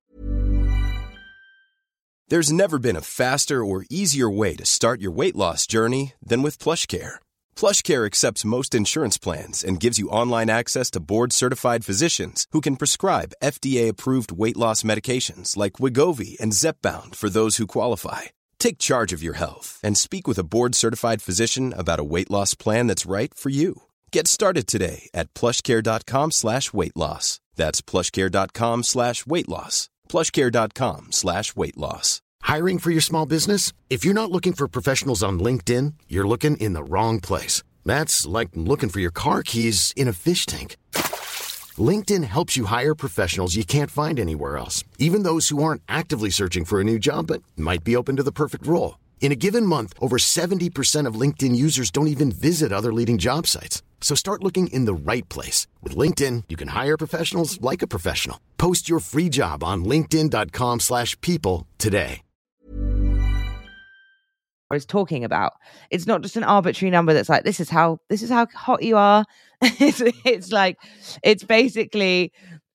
There's never been a faster or easier way to start your weight loss journey than with PlushCare. PlushCare accepts most insurance plans and gives you online access to board-certified physicians who can prescribe FDA-approved weight loss medications like Wegovy and Zepbound for those who qualify. Take charge of your health and speak with a board-certified physician about a weight loss plan that's right for you. Get started today at plushcare.com/weightloss. That's plushcare.com/weightloss. plushcare.com/weightloss. Hiring for your small business? If you're not looking for professionals on LinkedIn, you're looking in the wrong place. That's like looking for your car keys in a fish tank. LinkedIn helps you hire professionals you can't find anywhere else, even those who aren't actively searching for a new job but might be open to the perfect role. In a given month, over 70% of LinkedIn users don't even visit other leading job sites. So start looking in the right place. With LinkedIn, you can hire professionals like a professional. Post your free job on linkedin.com/people today. is talking about. It's not just an arbitrary number that's like, this is how hot you are. It's like, it's basically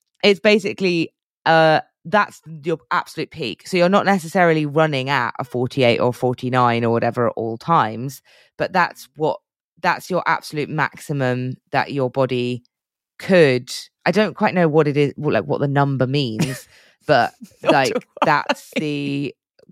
that's your absolute peak. So you're not necessarily running at a 48 or 49 or whatever at all times, but that's your absolute maximum that your body could. I don't quite know what it is, like what the number means, but like that's the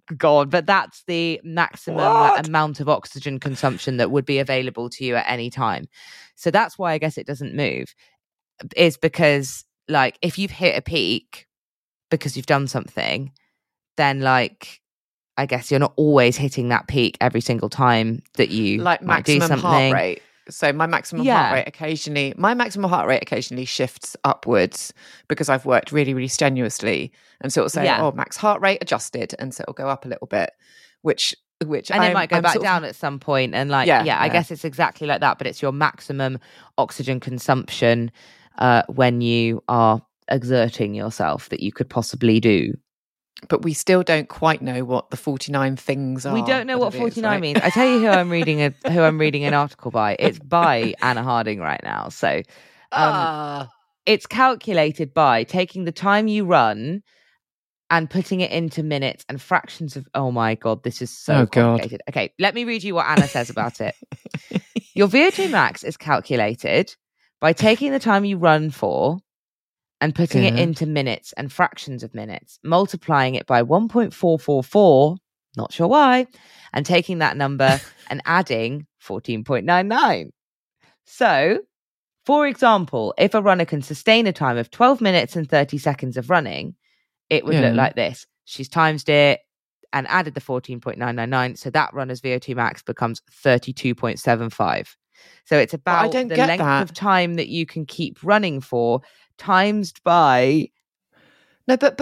maximum amount of oxygen consumption that would be available to you at any time. So that's why I guess it doesn't move, is because like if you've hit a peak because you've done something, then like I guess you're not always hitting that peak every single time that you like might do maximum something. heart rate. So my maximum heart rate occasionally shifts upwards because I've worked really, really strenuously. And so it'll say, max heart rate adjusted. And so it'll go up a little bit, which and it might go back down at some point. And like, I guess it's exactly like that, but it's your maximum oxygen consumption when you are exerting yourself that you could possibly do. But we still don't quite know what the 49 things are. We don't know what 49 means. I tell you who I'm reading an article by. It's by Anna Harding right now. So it's calculated by taking the time you run and putting it into minutes and fractions of. Oh my God, this is so complicated. God. Okay, let me read you what Anna says about it. Your VO2 max is calculated by taking the time you run for and putting it into minutes and fractions of minutes, multiplying it by 1.444, not sure why, and taking that number and adding 14.99. So, for example, if a runner can sustain a time of 12 minutes and 30 seconds of running, it would look like this. She's timesed it and added the 14.999, so that runner's VO2 max becomes 32.75. So it's about the length of time that you can keep running for, times by. No, but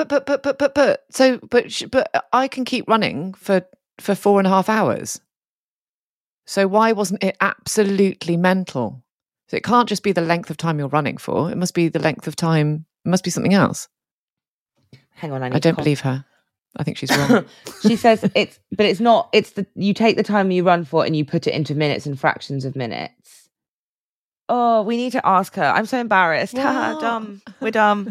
I can keep running for 4.5 hours. So why wasn't it absolutely mental? So it can't just be the length of time you're running for. It must be the length of time. It must be something else. Hang on, I don't believe her. I think she's wrong. She says it's not. You take the time you run for and you put it into minutes and fractions of minutes. Oh, we need to ask her. I'm so embarrassed. Dumb. We're dumb.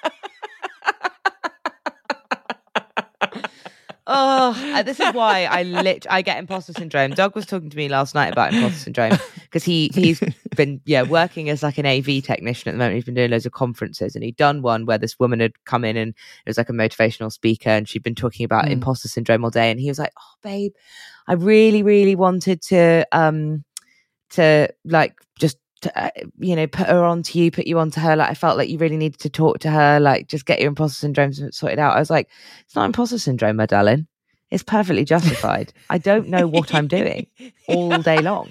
This is why I get imposter syndrome. Doug was talking to me last night about imposter syndrome because he's been working as like an AV technician at the moment. He's been doing loads of conferences, and he'd done one where this woman had come in and it was like a motivational speaker, and she'd been talking about imposter syndrome all day, and he was like, "Oh, babe, I really, really wanted to like just." Put you onto her. Like I felt like you really needed to talk to her, like just get your imposter syndrome sorted out. I was like, it's not imposter syndrome, my darling. It's perfectly justified. I don't know what I'm doing all day long.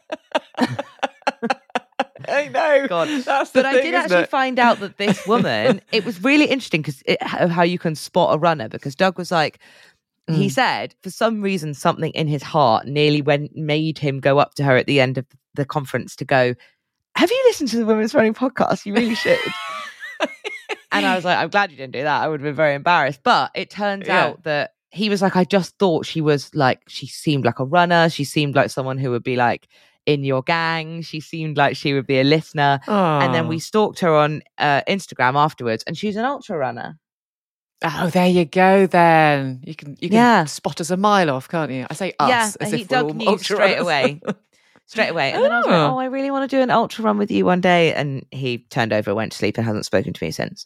I know. God. But I did actually find out that this woman, it was really interesting because of how you can spot a runner, because Doug was like, he said for some reason something in his heart nearly made him go up to her at the end of the conference to go, have you listened to the Women's Running podcast? You really should. And I was like, I'm glad you didn't do that. I would have been very embarrassed. But it turns out that he was like, I just thought she seemed like a runner. She seemed like someone who would be like in your gang. She seemed like she would be a listener. Aww. And then we stalked her on Instagram afterwards, and she's an ultra runner. Oh, there you go then. You can spot us a mile off, can't you? I say us as if we're all ultra straight away. Straight away. And then I was like, I really want to do an ultra run with you one day. And he turned over, went to sleep, and hasn't spoken to me since.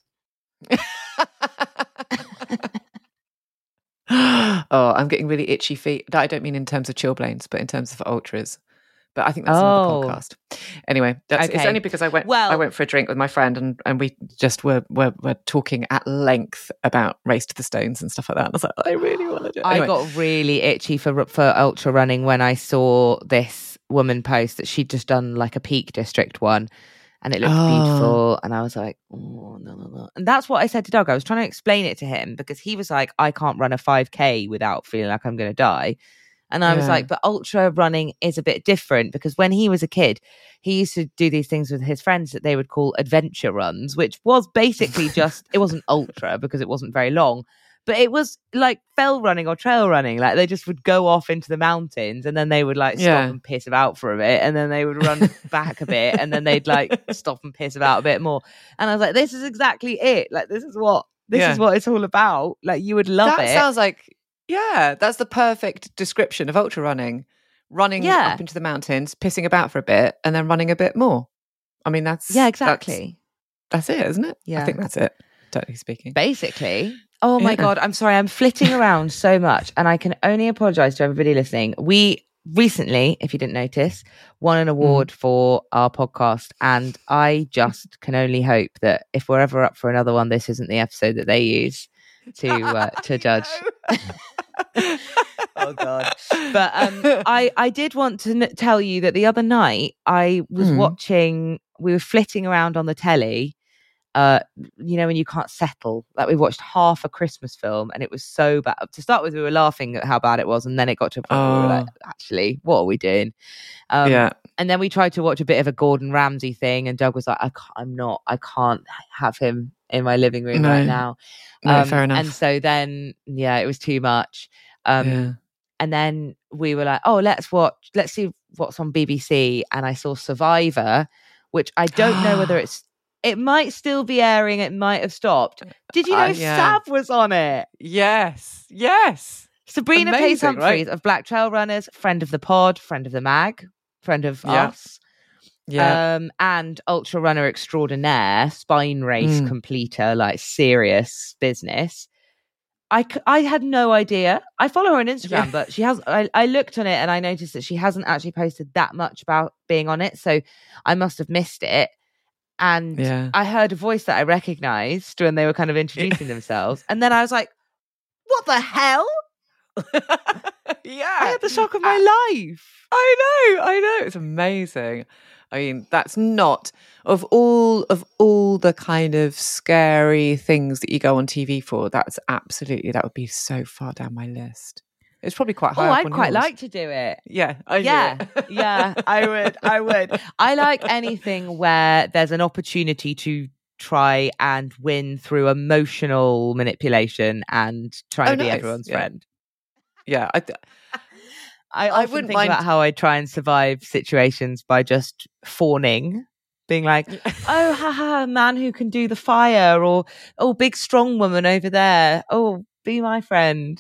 I'm getting really itchy feet. I don't mean in terms of chilblains, but in terms of ultras. But I think that's another podcast. Anyway, it's only because I went for a drink with my friend and we just were talking at length about Race to the Stones and stuff like that. And I was like, I really want to do it. Anyway. I got really itchy for ultra running when I saw this woman post that she'd just done like a Peak District one, and it looked beautiful, and I was like, oh no. And that's what I said to Doug. I was trying to explain it to him because he was like, I can't run a 5K without feeling like I'm going to die. And I was like, but ultra running is a bit different, because when he was a kid, he used to do these things with his friends that they would call adventure runs, which was basically just, it wasn't ultra because it wasn't very long, But it was like fell running or trail running. Like they just would go off into the mountains and then they would like stop and piss about for a bit, and then they would run back a bit, and then they'd like stop and piss about a bit more. And I was like, this is exactly it. Like this is what it's all about. Like you would love it. That sounds like, that's the perfect description of ultra running. Running up into the mountains, pissing about for a bit, and then running a bit more. I mean, that's exactly. That's it, isn't it? Yeah, I think that's it. Totally speaking, basically. Oh my God, I'm sorry, I'm flitting around so much, and I can only apologise to everybody listening. We recently, if you didn't notice, won an award for our podcast, and I just can only hope that if we're ever up for another one, this isn't the episode that they use to judge. Oh God. But I did want to tell you that the other night I was watching, we were flitting around on the telly, you know, when you can't settle. Like we watched half a Christmas film and it was so bad. To start with, we were laughing at how bad it was, and then it got to a point where we were like, actually, what are we doing? And then we tried to watch a bit of a Gordon Ramsay thing, and Doug was like, I can't have him in my living room right now. Fair enough. And so then it was too much. And then we were like, let's see what's on BBC. And I saw Survivor, which I don't know whether it might still be airing. It might have stopped. Did you know Sav was on it? Yes. Sabrina Pace Humphries of Black Trail Runners, friend of the pod, friend of the mag, friend of us. Yeah. And ultra runner extraordinaire, spine race completer, like serious business. I had no idea. I follow her on Instagram, but she has. I looked on it and I noticed that she hasn't actually posted that much about being on it. So I must have missed it. And I heard a voice that I recognized when they were kind of introducing themselves. And then I was like, what the hell? I had the shock of my life. I know. It's amazing. I mean, that's not of all the kind of scary things that you go on TV for. That would be so far down my list. It's probably quite high. I'd quite like to do it. Yeah, I would. I like anything where there's an opportunity to try and win through emotional manipulation and trying to be everyone's friend. Yeah, I often wouldn't think about how I try and survive situations by just fawning, being like, oh, haha, man who can do the fire, or oh, big strong woman over there. Oh, be my friend.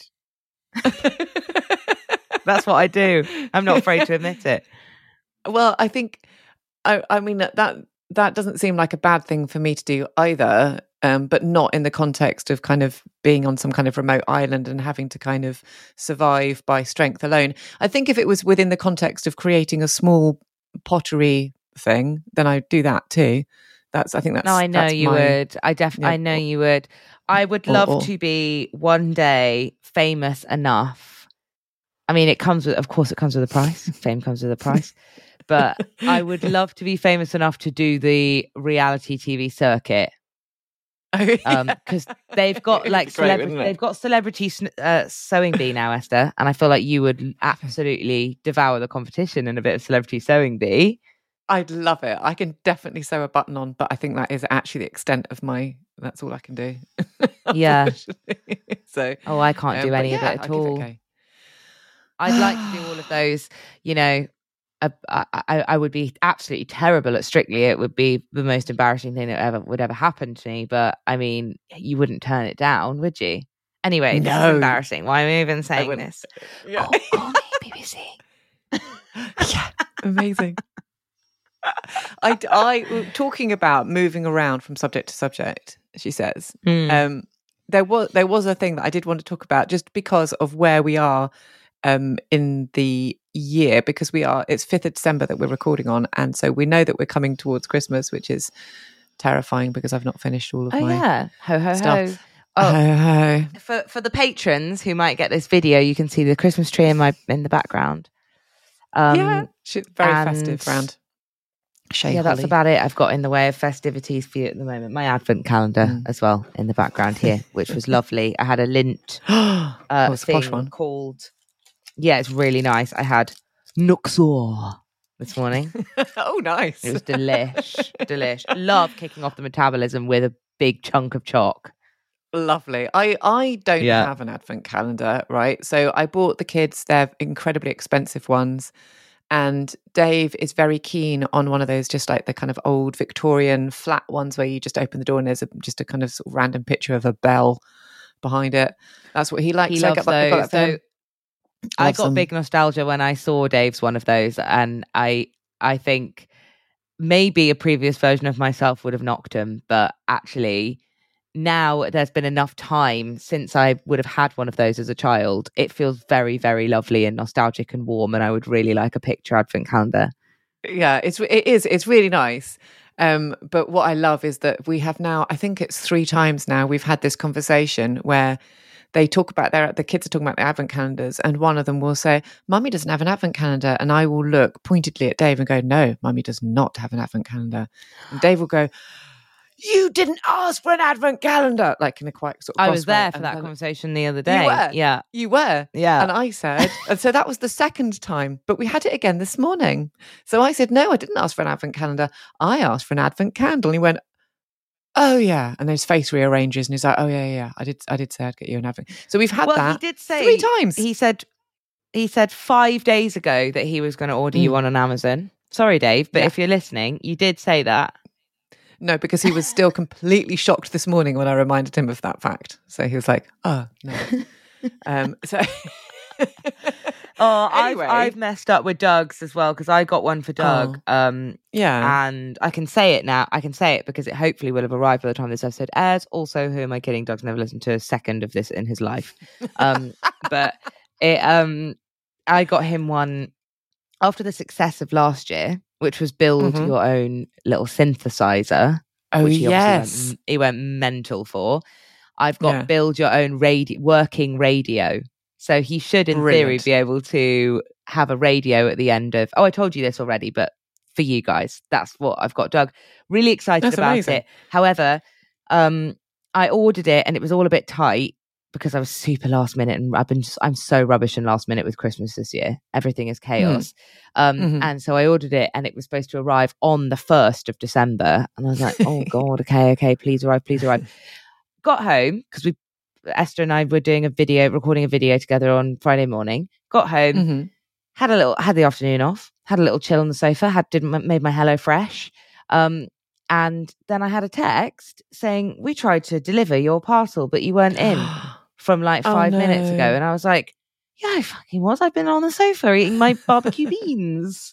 That's what I do. I'm not afraid to admit it. Well, I think, I mean, that doesn't seem like a bad thing for me to do either, but not in the context of kind of being on some kind of remote island and having to kind of survive by strength alone. I think if it was within the context of creating a small pottery thing, then I'd do that too. I think that's. No, I know you would. I know you would. I would love to be one day famous enough. I mean, it comes with a price. Fame comes with a price. But I would love to be famous enough to do the reality TV circuit. Because they've got like celebrity sewing bee now, Esther, and I feel like you would absolutely devour the competition in a bit of celebrity sewing bee. I'd love it. I can definitely sew a button on, but I think that is actually the extent of that's all I can do. Yeah. So, I can't do any of it at all. I'd like to do all of those, you know. I would be absolutely terrible at Strictly. It would be the most embarrassing thing that would ever happen to me. But I mean, you wouldn't turn it down, would you? Anyway, this is embarrassing. Why am I even saying this? Yeah. Call me, BBC. Yeah, amazing. I talking about moving around from subject to subject, she says. There was a thing that I did want to talk about just because of where we are in the year, because it's 5th of December that we're recording on, and so we know that we're coming towards Christmas, which is terrifying because I've not finished all of my ho ho stuff. ho. Oh, for the patrons who might get this video, you can see the Christmas tree in the background. Very festive round. That's about it I've got in the way of festivities for you at the moment. My advent calendar as well in the background here, which was lovely. I had a lint it's a posh thing one called. Yeah, it's really nice. I had Nuxor this morning. Oh, nice. It was delish. Love kicking off the metabolism with a big chunk of chalk. Lovely. I don't Yeah. have an advent calendar, right? So I bought the kids their incredibly expensive ones. And Dave is very keen on one of those, just like the kind of old Victorian flat ones where you just open the door and there's just a kind of, sort of random picture of a bell behind it. That's what he likes. He So loves I got those. that for him. I Loves got them. big nostalgia when I saw Dave's one of those, and I think maybe a previous version of myself would have knocked him, but actually now there's been enough time since I would have had one of those as a child. It feels very, very lovely and nostalgic and warm, and I would really like a picture advent calendar. Yeah, it is. It's really nice. But what I love is that we have now, I think it's 3 times now, we've had this conversation where they talk about the kids are talking about their advent calendars, and one of them will say, Mummy doesn't have an advent calendar. And I will look pointedly at Dave and go, no, Mummy does not have an advent calendar. And Dave will go, you didn't ask for an advent calendar, like in a quite sort of I cross was way. there for And that then- conversation the other day. You were? Yeah. You were? Yeah. And I said, and so that was the second time, but we had it again this morning. So I said, no, I didn't ask for an advent calendar. I asked for an advent candle. And he went, oh yeah. And his face rearranges and he's like, oh yeah. I did say I'd get you an advent. So we've had that he did say 3 times. He said 5 days ago that he was going to order you on an Amazon. Sorry, Dave, but Yeah. if you're listening, you did say that. No, because he was still completely shocked this morning when I reminded him of that fact. So he was like, oh no. So Anyway. I've messed up with Doug's as well, because I got one for Doug. yeah. And I can say it now. I can say it because it hopefully will have arrived by the time this episode airs. Also, who am I kidding? Doug's never listened to a second of this in his life. But I got him one after the success of last year, which was build your own little synthesizer. Oh, which he yes. he went mental for. I've got Yeah. build your own working radio. So he should, in Brilliant. theory, be able to have a radio at the end of. Oh, I told you this already, but for you guys, that's what I've got. Doug, really excited That's about amazing. it. However, I ordered it and it was all a bit tight because I was super last minute, and I'm so rubbish and last minute with Christmas this year. Everything is chaos. And so I ordered it and it was supposed to arrive on the 1st of December. And I was like, oh God, okay, please arrive. Got home because Esther and I were recording a video together on Friday morning. Got home, had the afternoon off, had a little chill on the sofa, made my HelloFresh. And then I had a text saying, we tried to deliver your parcel, but you weren't in from like 5 minutes ago. And I was like, yeah, I fucking was. I've been on the sofa eating my barbecue beans.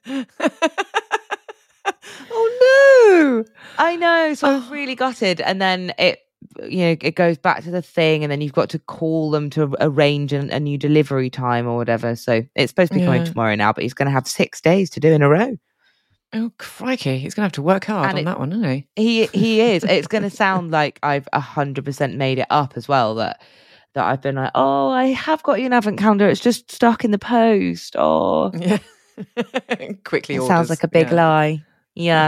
Oh no. I know. So I was really gutted. And then it goes back to the thing, and then you've got to call them to arrange a new delivery time or whatever. So it's supposed to be coming tomorrow now, but he's going to have 6 days to do in a row. Oh crikey, he's going to have to work hard on that one, isn't he? He is. It's going to sound like I've 100% made it up as well, that I've been like, oh, I have got you an advent calendar. It's just stuck in the post. Oh, Yeah. Quickly it orders. sounds like a big lie. Yeah.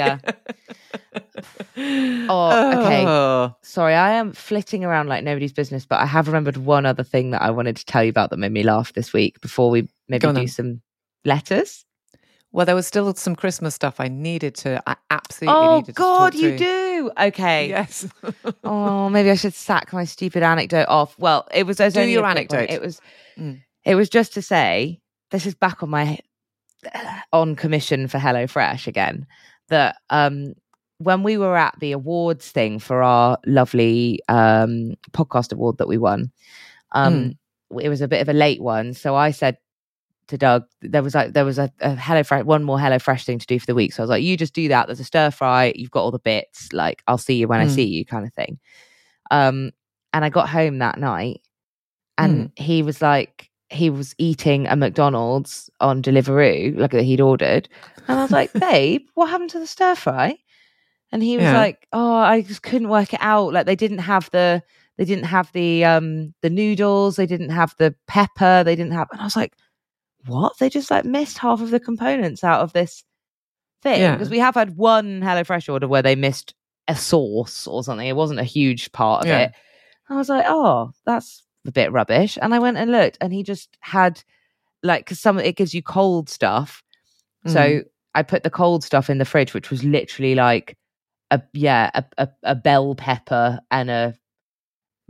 Okay. Oh. Sorry, I am flitting around like nobody's business, but I have remembered one other thing that I wanted to tell you about that made me laugh this week before we maybe Go on do then. some letters. Well, there was still some Christmas stuff I absolutely Oh needed to God, talk you through. do. Okay. Yes. Oh, maybe I should sack my stupid anecdote off. Well, it was Do only your a quick one. anecdote. It was just to say, this is back on my on commission for HelloFresh again, that when we were at the awards thing for our lovely podcast award that we won, it was a bit of a late one. So I said to Doug, there was a HelloFresh, one more HelloFresh thing to do for the week. So I was like, you just do that. There's a stir fry. You've got all the bits. Like, I'll see you when I see you, kind of thing. And I got home that night, and he was like, he was eating a McDonald's on Deliveroo, like that he'd ordered. And I was like, babe, what happened to the stir fry? And he was like, oh, I just couldn't work it out. Like, they didn't have the noodles, they didn't have the pepper, they didn't have. And I was like, what? They just like missed half of the components out of this thing. Because we have had one HelloFresh order where they missed a sauce or something. It wasn't a huge part of it. I was like, oh, that's a bit rubbish. And I went and looked, and he just had like, because it gives you cold stuff. So I put the cold stuff in the fridge, which was literally like a bell pepper and a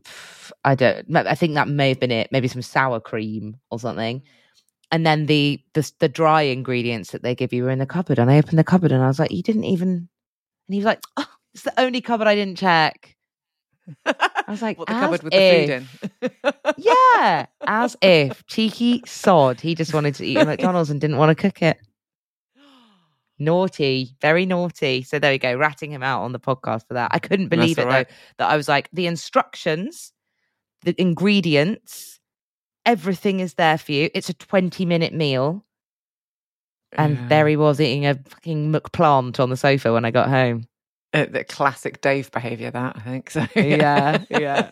I think that may have been it. Maybe some sour cream or something. And then the dry ingredients that they give you were in the cupboard. And I opened the cupboard and I was like, you didn't even. And he was like, oh, it's the only cupboard I didn't check. I was like, what, the cupboard with the food in? Yeah, as if. Cheeky sod. He just wanted to eat at McDonald's and didn't want to cook it. Naughty, very naughty. So there we go, ratting him out on the podcast for that. I couldn't believe it though, that I was like, the instructions, the ingredients, everything is there for you. It's a 20-minute meal. And there he was eating a fucking McPlant on the sofa when I got home. The classic Dave behaviour, that, I think. So yeah.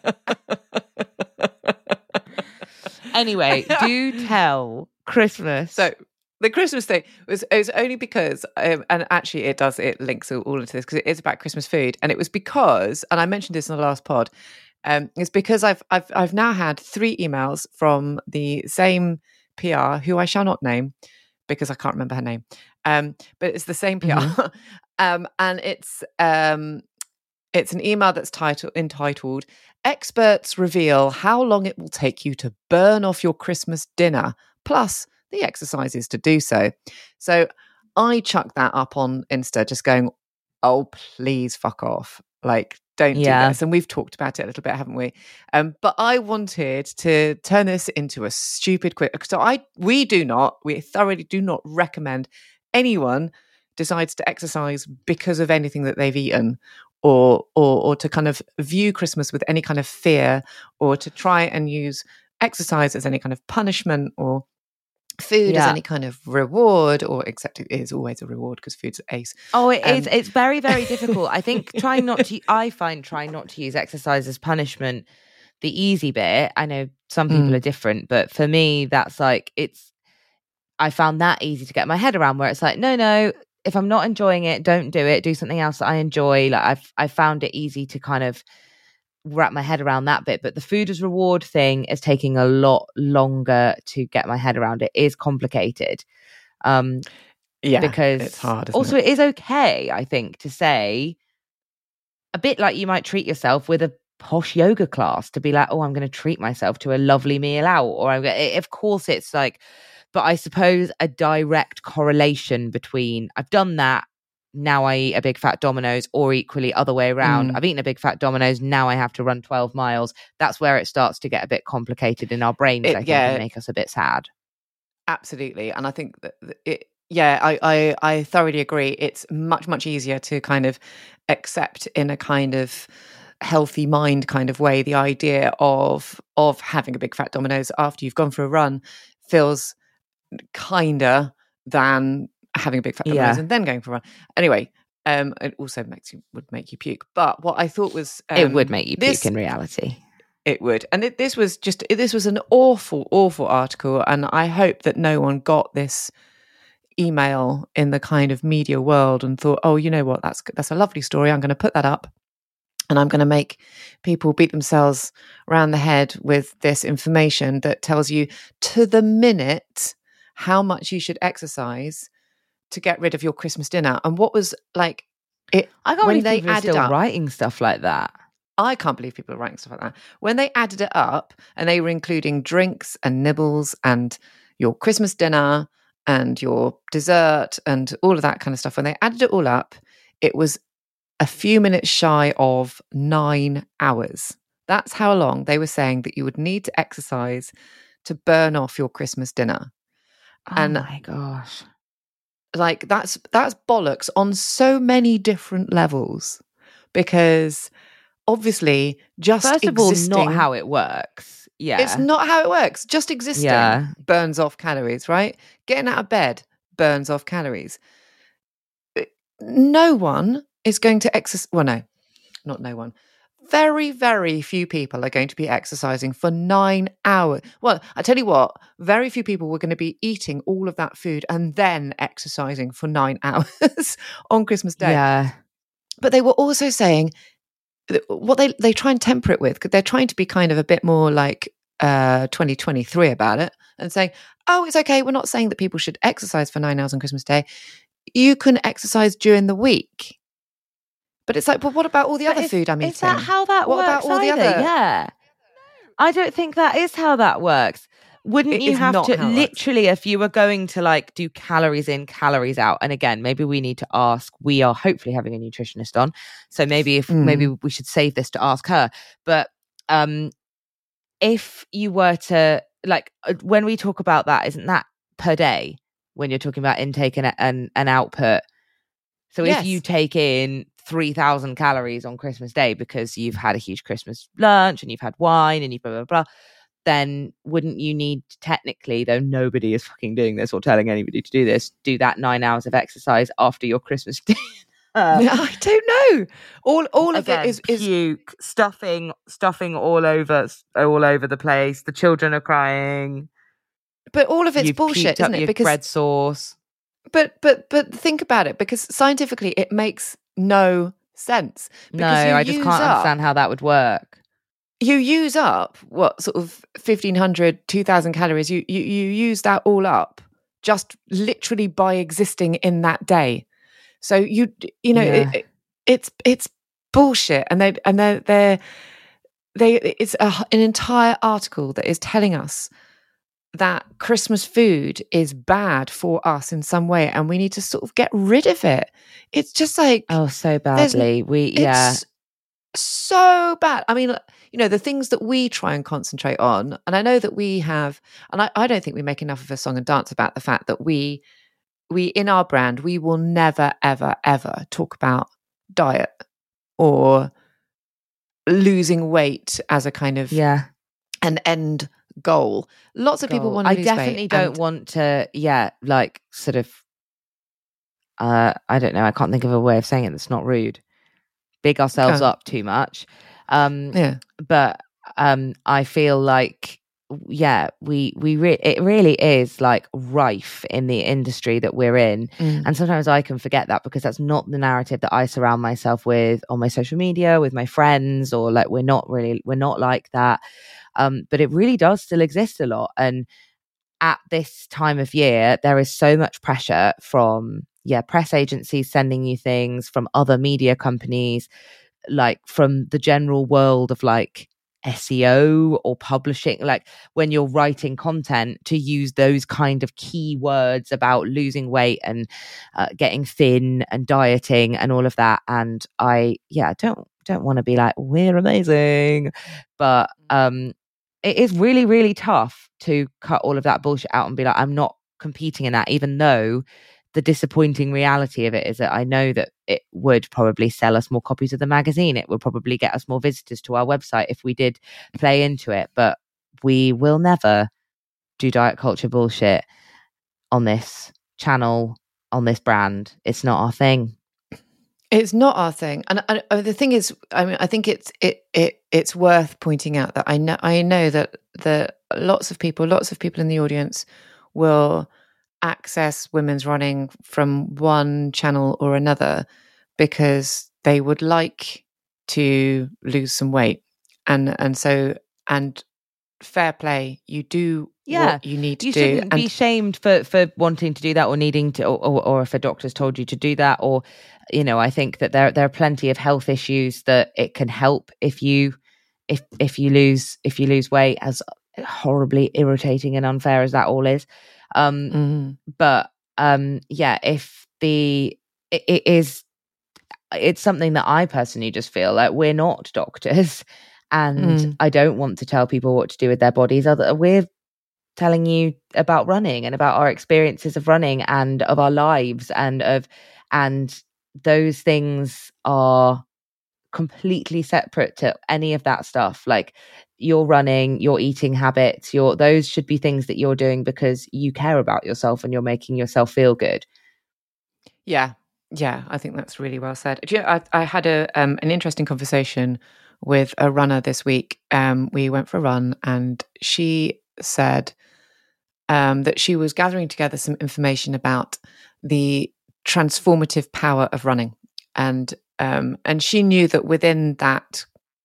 Anyway, do tell Christmas. So the Christmas thing was only because, and actually it links all into this because it is about Christmas food, and it was because, and I mentioned this in the last pod, it's because I've now had 3 emails from the same PR who I shall not name because I can't remember her name, but it's the same PR, and it's an email that's entitled "Experts Reveal How Long It Will Take You to Burn Off Your Christmas Dinner, Plus the Exercises to Do So." So I chucked that up on Insta just going, oh, please fuck off. Like, don't do this. And we've talked about it a little bit, haven't we? But I wanted to turn this into a stupid quiz. So we thoroughly do not recommend anyone decides to exercise because of anything that they've eaten, or to kind of view Christmas with any kind of fear, or to try and use exercise as any kind of punishment, or food as any kind of reward, or except it is always a reward because food's ace. Oh, it is. It's very, very difficult. I think I find trying not to use exercise as punishment the easy bit. I know some people are different, but for me, that's like, I found that easy to get my head around, where it's like, no, if I'm not enjoying it, don't do it. Do something else that I enjoy. Like I found it easy to kind of wrap my head around that bit, but the food as reward thing is taking a lot longer to get my head around. It is complicated. Because it's hard. Also, it is okay, I think, to say a bit like you might treat yourself with a posh yoga class, to be like, oh, I'm going to treat myself to a lovely meal out, or of course it's like, but I suppose a direct correlation between I've done that, now I eat a big fat Domino's, or equally other way around. I've eaten a big fat Domino's, now I have to run 12 miles. That's where it starts to get a bit complicated in our brains, I think, and make us a bit sad. Absolutely. And I think that I thoroughly agree. It's much, much easier to kind of accept in a kind of healthy mind kind of way the idea of having a big fat Domino's after you've gone for a run feels kinder than having a big fat Domino's and then going for a run. Anyway, it also would make you puke. But what I thought was it would make you puke in reality. It would. And this was an awful, awful article. And I hope that no one got this email in the kind of media world and thought, oh, you know what, that's a lovely story. I'm going to put that up and I'm going to make people beat themselves around the head with this information that tells you to the minute how much you should exercise to get rid of your Christmas dinner. And what was like it, I can't believe people are still writing stuff like that. I can't believe people are writing stuff like that. When they added it up and they were including drinks and nibbles and your Christmas dinner and your dessert and all of that kind of stuff, when they added it all up, it was a few minutes shy of 9 hours. That's how long they were saying that you would need to exercise to burn off your Christmas dinner. Oh my gosh. Like that's bollocks on so many different levels, because obviously just first of all, not how it works. Yeah. It's not how it works. Just existing burns off calories, right? Getting out of bed burns off calories. No one is going to exercise. Well, no, not no one. Very, very few people are going to be exercising for 9 hours. Well, I tell you what, very few people were going to be eating all of that food and then exercising for 9 hours on Christmas Day. Yeah. But they were also saying what they try and temper it with, because they're trying to be kind of a bit more like 2023 about it and saying, oh, it's okay. We're not saying that people should exercise for 9 hours on Christmas Day. You can exercise during the week. But it's like, but what about all the other food I'm eating? Is that how that what works? What about all the other? Yeah. I don't think that is how that works. Wouldn't It you is have not to how it works. literally, if you were going to like do calories in, calories out, and again, maybe we need to ask, we are hopefully having a nutritionist on. So maybe maybe we should save this to ask her. But if you were to like, when we talk about that, isn't that per day when you're talking about intake and output? So if you take in 3,000 calories on Christmas Day because you've had a huge Christmas lunch and you've had wine and you've blah, blah, blah, then wouldn't you need technically, though nobody is fucking doing this or telling anybody to do this, do that 9 hours of exercise after your Christmas dinner? I don't know. All of Again, it is puke, stuffing all over the place. The children are crying. but all of it's You've bullshit, puked up isn't it? your Because bread sauce. But think about it, because scientifically it makes no sense. No, Because you I just use can't up- understand how that would work. You use up what sort of 1,500, 2,000 calories. You use that all up just literally by existing in that day. So it's bullshit, and it's an entire article that is telling us that Christmas food is bad for us in some way, and we need to sort of get rid of it. It's just like, oh, so badly. It's so bad. I mean, the things that we try and concentrate on, and I know that we have, and I don't think we make enough of a song and dance about the fact that we in our brand, we will never, ever, ever talk about diet or losing weight as a kind of an end goal. Lots of people want to lose weight. I definitely don't want to, like sort of, I don't know, I can't think of a way of saying it that's not rude. Big ourselves up too much. But I feel like, it really is like rife in the industry that we're in. And sometimes I can forget that because that's not the narrative that I surround myself with on my social media, with my friends, or like we're not like that. But it really does still exist a lot. And at this time of year, there is so much pressure from press agencies sending you things, from other media companies, like from the general world of like SEO or publishing, like when you're writing content, to use those kind of keywords about losing weight and getting thin and dieting and all of that. And I don't want to be like, we're amazing, but it is really, really tough to cut all of that bullshit out and be like, I'm not competing in that, even though the disappointing reality of it is that I know that it would probably sell us more copies of the magazine. It would probably get us more visitors to our website if we did play into it. But we will never do diet culture bullshit on this channel, on this brand. It's not our thing. It's not our thing. And the thing is, I mean, I think it's worth pointing out that I know that lots of people in the audience will access women's running from one channel or another because they would like to lose some weight, and fair play, you do what you need to you do. You shouldn't be shamed for wanting to do that or needing to, or if a doctor's told you to do that, or I think that there are plenty of health issues that it can help if you lose weight, as horribly irritating and unfair as that all is. But it's something that I personally just feel like we're not doctors, and I don't want to tell people what to do with their bodies. We're telling you about running and about our experiences of running and of our lives, and those things are completely separate to any of that stuff. Like your running, your eating habits, those should be things that you're doing because you care about yourself and you're making yourself feel good. Yeah, I think that's really well said. Do you know, I had an interesting conversation with a runner this week. We went for a run, and she said that she was gathering together some information about the transformative power of running, and she knew that within that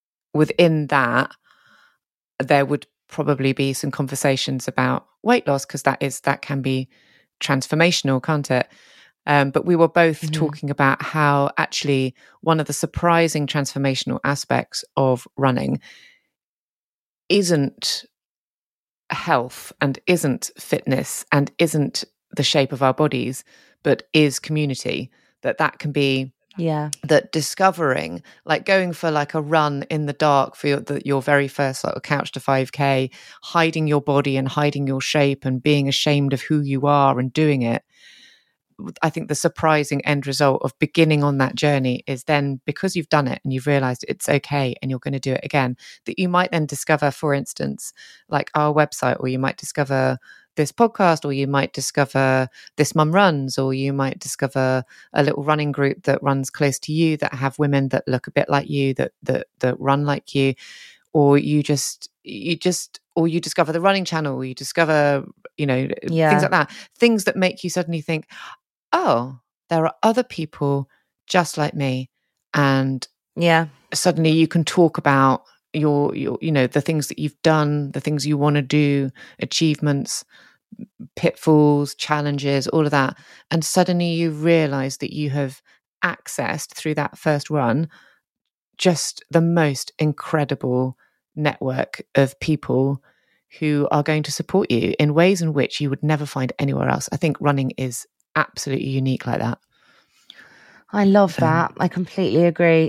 there would probably be some conversations about weight loss, because that can be transformational, can't it? But we were both talking about how actually one of the surprising transformational aspects of running isn't health and isn't fitness and isn't the shape of our bodies, but is community, that can be, that discovering, like going for like a run in the dark for your very first like couch to 5K, hiding your body and hiding your shape and being ashamed of who you are and doing it. I think the surprising end result of beginning on that journey is then, because you've done it and you've realized it's okay and you're going to do it again, that you might then discover, for instance, like our website, or you might discover this podcast, or you might discover This Mum Runs, or you might discover a little running group that runs close to you, that have women that look a bit like you, that run like you, or you discover the running channel, or you discover, things like that, things that make you suddenly think, oh, there are other people just like me. And suddenly you can talk about your the things that you've done, the things you want to do, achievements, pitfalls, challenges, all of that. And suddenly you realize that you have accessed through that first run just the most incredible network of people who are going to support you in ways in which you would never find anywhere else. I think running is absolutely unique like that. I love that. I completely agree.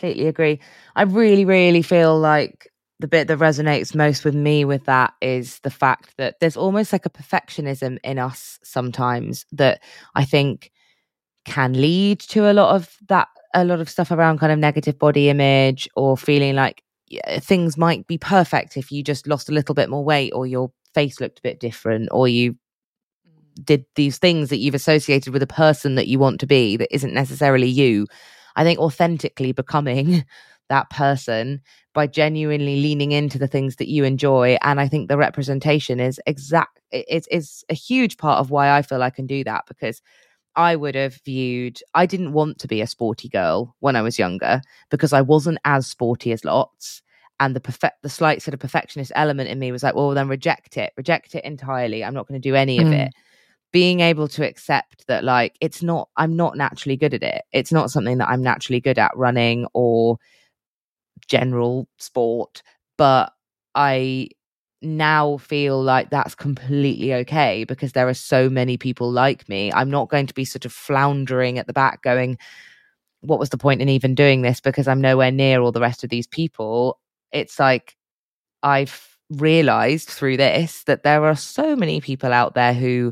I really, really feel like the bit that resonates most with me with that is the fact that there's almost like a perfectionism in us sometimes that I think can lead to a lot of stuff around kind of negative body image, or feeling like things might be perfect if you just lost a little bit more weight, or your face looked a bit different, or you did these things that you've associated with a person that you want to be that isn't necessarily you. I think authentically becoming that person by genuinely leaning into the things that you enjoy, and I think the representation is it's a huge part of why I feel I can do that, because I didn't want to be a sporty girl when I was younger because I wasn't as sporty as lots. And the slight sort of perfectionist element in me was like, well, then reject it entirely. I'm not going to do any of it. Being able to accept that, like, I'm not naturally good at it. It's not something that I'm naturally good at, running or general sport, but I now feel like that's completely okay because there are so many people like me. I'm not going to be sort of floundering at the back going, what was the point in even doing this, because I'm nowhere near all the rest of these people. It's like I've realized through this that there are so many people out there who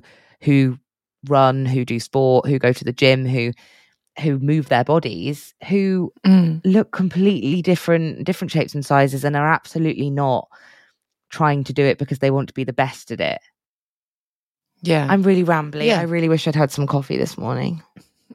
run, who do sport, who go to the gym, who move their bodies, who look completely different shapes and sizes, and are absolutely not trying to do it because they want to be the best at it. Yeah. I'm really rambly. Yeah. I really wish I'd had some coffee this morning.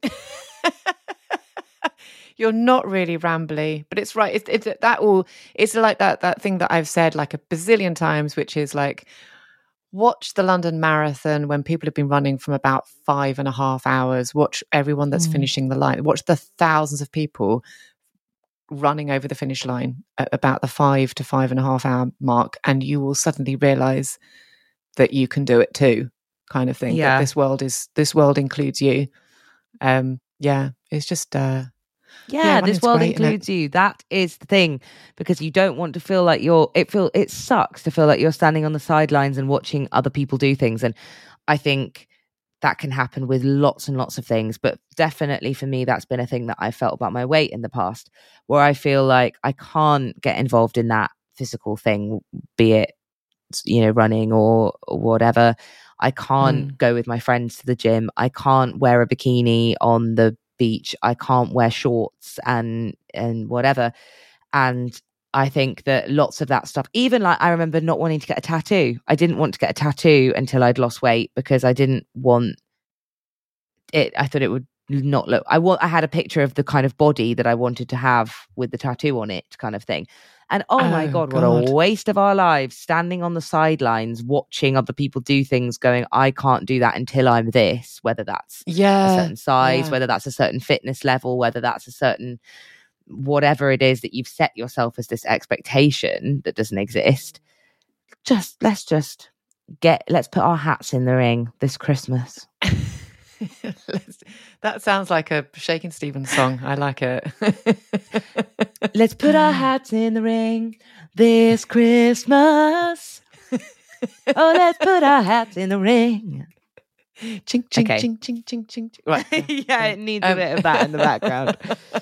You're not really rambly, but it's right. It's like that thing that I've said like a bazillion times, which is like, watch the London Marathon when people have been running from about 5.5 hours. Watch everyone that's finishing the line. Watch the thousands of people running over the finish line at about the 5 to 5.5 hour mark, and you will suddenly realize that you can do it too, kind of thing. Yeah. That this world includes you. It's just this world includes you. That is the thing, because you don't want to feel like it sucks to feel like you're standing on the sidelines and watching other people do things. And I think that can happen with lots and lots of things, but definitely for me, that's been a thing that I felt about my weight in the past, where I feel like I can't get involved in that physical thing, be it, running or whatever. I can't go with my friends to the gym. I can't wear a bikini on the beach. I can't wear shorts and whatever. And I think that lots of that stuff, even like I remember not wanting to get a tattoo. I didn't want to get a tattoo until I'd lost weight because I didn't want it. I thought it would not look, I had a picture of the kind of body that I wanted to have with the tattoo on it, kind of thing. And my God, what a waste of our lives, standing on the sidelines, watching other people do things, going, I can't do that until I'm this, whether that's a certain size, whether that's a certain fitness level, whether that's a certain, whatever it is that you've set yourself as this expectation that doesn't exist. Let's put our hats in the ring this Christmas. That sounds like a Shakin' Stevens song. I like it. Let's put our hats in the ring. this Christmas. Oh, let's put our hats in the ring. Ching, ching, Okay. ching, ching, ching, ching, ching. Right. Yeah, it needs a bit of that in the background.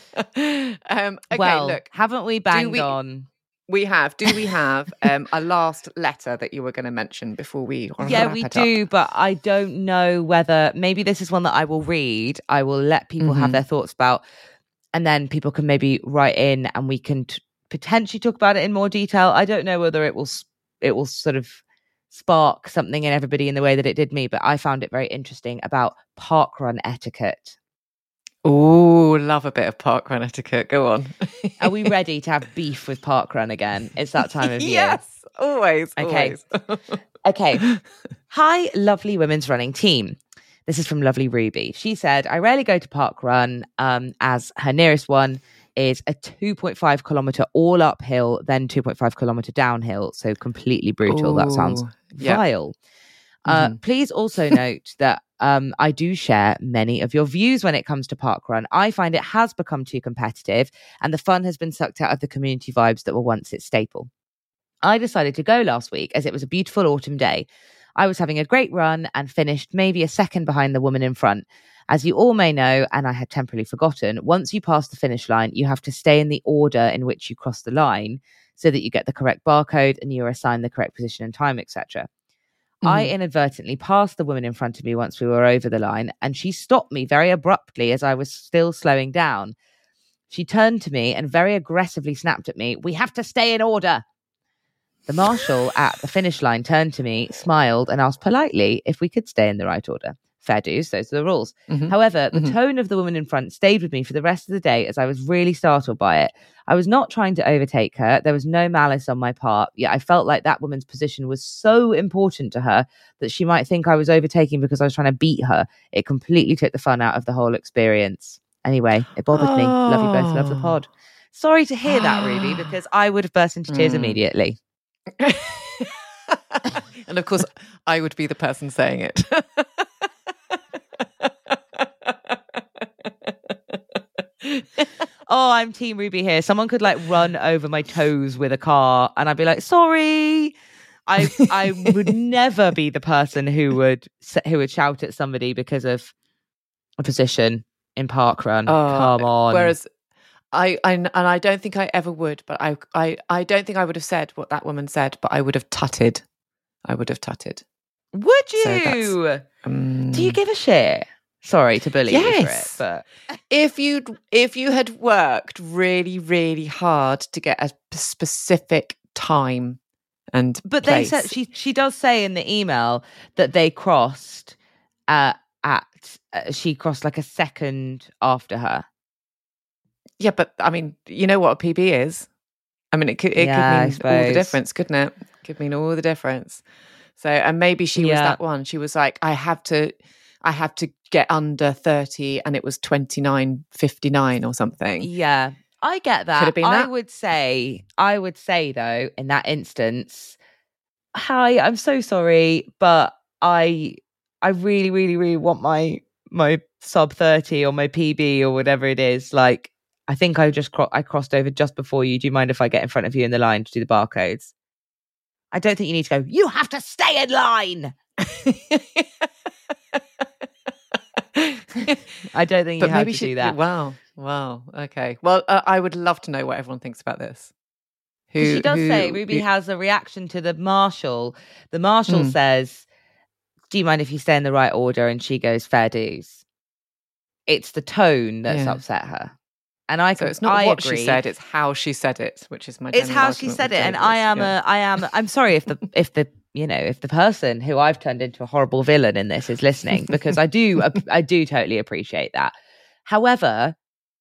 Okay, Well, look, haven't we banged we- on? we have. Do we have a last letter that you were going to mention before we Yeah, wrap we it do, up? but I don't know whether maybe this is one that I will read. I will let people have their thoughts about, and then people can maybe write in, and we can potentially talk about it in more detail. I don't know whether it will sort of spark something in everybody in the way that it did me, but I found it very interesting about parkrun etiquette. Oh, love a bit of parkrun etiquette. Go on. Are we ready to have beef with parkrun again? It's that time of year. Yes, always. Okay. Always. Okay. Hi, lovely women's running team. This is from lovely Ruby. She said, I rarely go to parkrun as her nearest one is a 2.5 kilometer all uphill, then 2.5 kilometer downhill. So completely brutal. That sounds yeah. vile. Please also note that I do share many of your views when it comes to parkrun. I find it has become too competitive and the fun has been sucked out of the community vibes that were once its staple. I decided to go last week as it was a beautiful autumn day. I was having a great run and finished maybe a second behind the woman in front. As you all may know, and I had temporarily forgotten, once you pass the finish line, you have to stay in the order in which you cross the line so that you get the correct barcode and you are assigned the correct position and time, etc. I inadvertently passed the woman in front of me once we were over the line, and she stopped me very abruptly as I was still slowing down. She turned to me and very aggressively snapped at me, "We have to stay in order." The marshal at the finish line turned to me, smiled, and asked politely if we could stay in the right order. Fair dues, those are the rules. However, the tone of the woman in front stayed with me for the rest of the day as I was really startled by it. I was not trying to overtake her. There was no malice on my part. Yet I felt like that woman's position was so important to her that she might think I was overtaking because I was trying to beat her. It completely took the fun out of the whole experience. Anyway, it bothered me. Love you both. Love the pod. Sorry to hear that, Ruby, because I would have burst into tears immediately. And of course, I would be the person saying it. Oh, I'm Team Ruby here. Someone could like run over my toes with a car and I'd be like, sorry. I would never be the person who would shout at somebody because of a position in parkrun. Come on. Whereas I don't think I ever would, but I don't think I would have said what that woman said, but I would have tutted. Would you? Do you give a shit? Sorry to bully you for it, but if you had worked really, really hard to get a specific time and but place. they said she does say in the email that they crossed she crossed like a second after her. Yeah, but I mean, you know what a PB is. I mean, it could mean all the difference, couldn't it? Could mean all the difference. So, and maybe she was that one. She was like, I have to get under 30, and it was 29:59 or something. Yeah, I get that. Could have been that. I would say though, in that instance, hi, I'm so sorry, but I really, really, really want my sub 30 or my PB or whatever it is. Like, I think I crossed over just before you. Do you mind if I get in front of you in the line to do the barcodes? I don't think you need to go, you have to stay in line. I don't think you have to do that. Wow. Okay. Well, I would love to know what everyone thinks about this. She does say Ruby has a reaction to the marshal. The marshal says, do you mind if you stay in the right order? And she goes, fair dues. It's the tone that's upset her. And so it's not what agree. She said, it's how she said it, which is my it's how she said it. And I'm sorry if the person who I've turned into a horrible villain in this is listening, because I do totally appreciate that. However,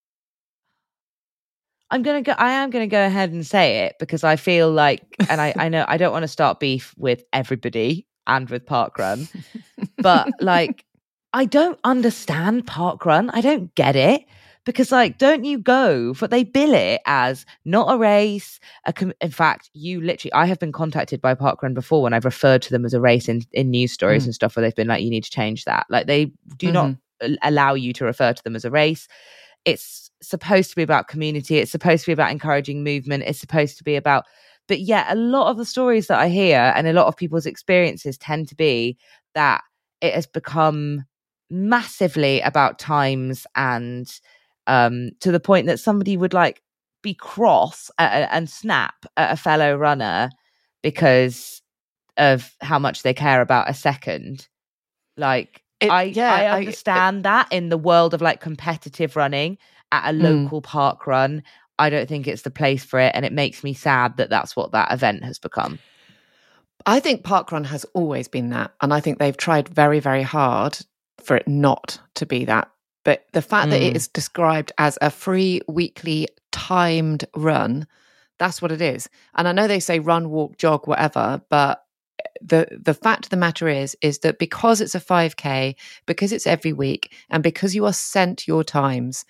I am going to go ahead and say it because I feel like, and I know I don't want to start beef with everybody and with parkrun, but like, I don't understand parkrun. I don't get it. Because, like, don't you go for, they bill it as not a race. In fact, I have been contacted by parkrun before when I've referred to them as a race in news stories and stuff where they've been like, you need to change that. Like, they do not allow you to refer to them as a race. It's supposed to be about community. It's supposed to be about encouraging movement. It's supposed to be about But yet a lot of the stories that I hear and a lot of people's experiences tend to be that it has become massively about times, and to the point that somebody would like be cross and snap at a fellow runner because of how much they care about a second. Like, I understand that in the world of like competitive running at a local park run, I don't think it's the place for it, and it makes me sad that that's what that event has become. I think parkrun has always been that, and I think they've tried very, very hard for it not to be that. But the fact that it is described as a free weekly timed run, that's what it is. And I know they say run, walk, jog, whatever, but the fact of the matter is that because it's a 5K, because it's every week, and because you are sent your times,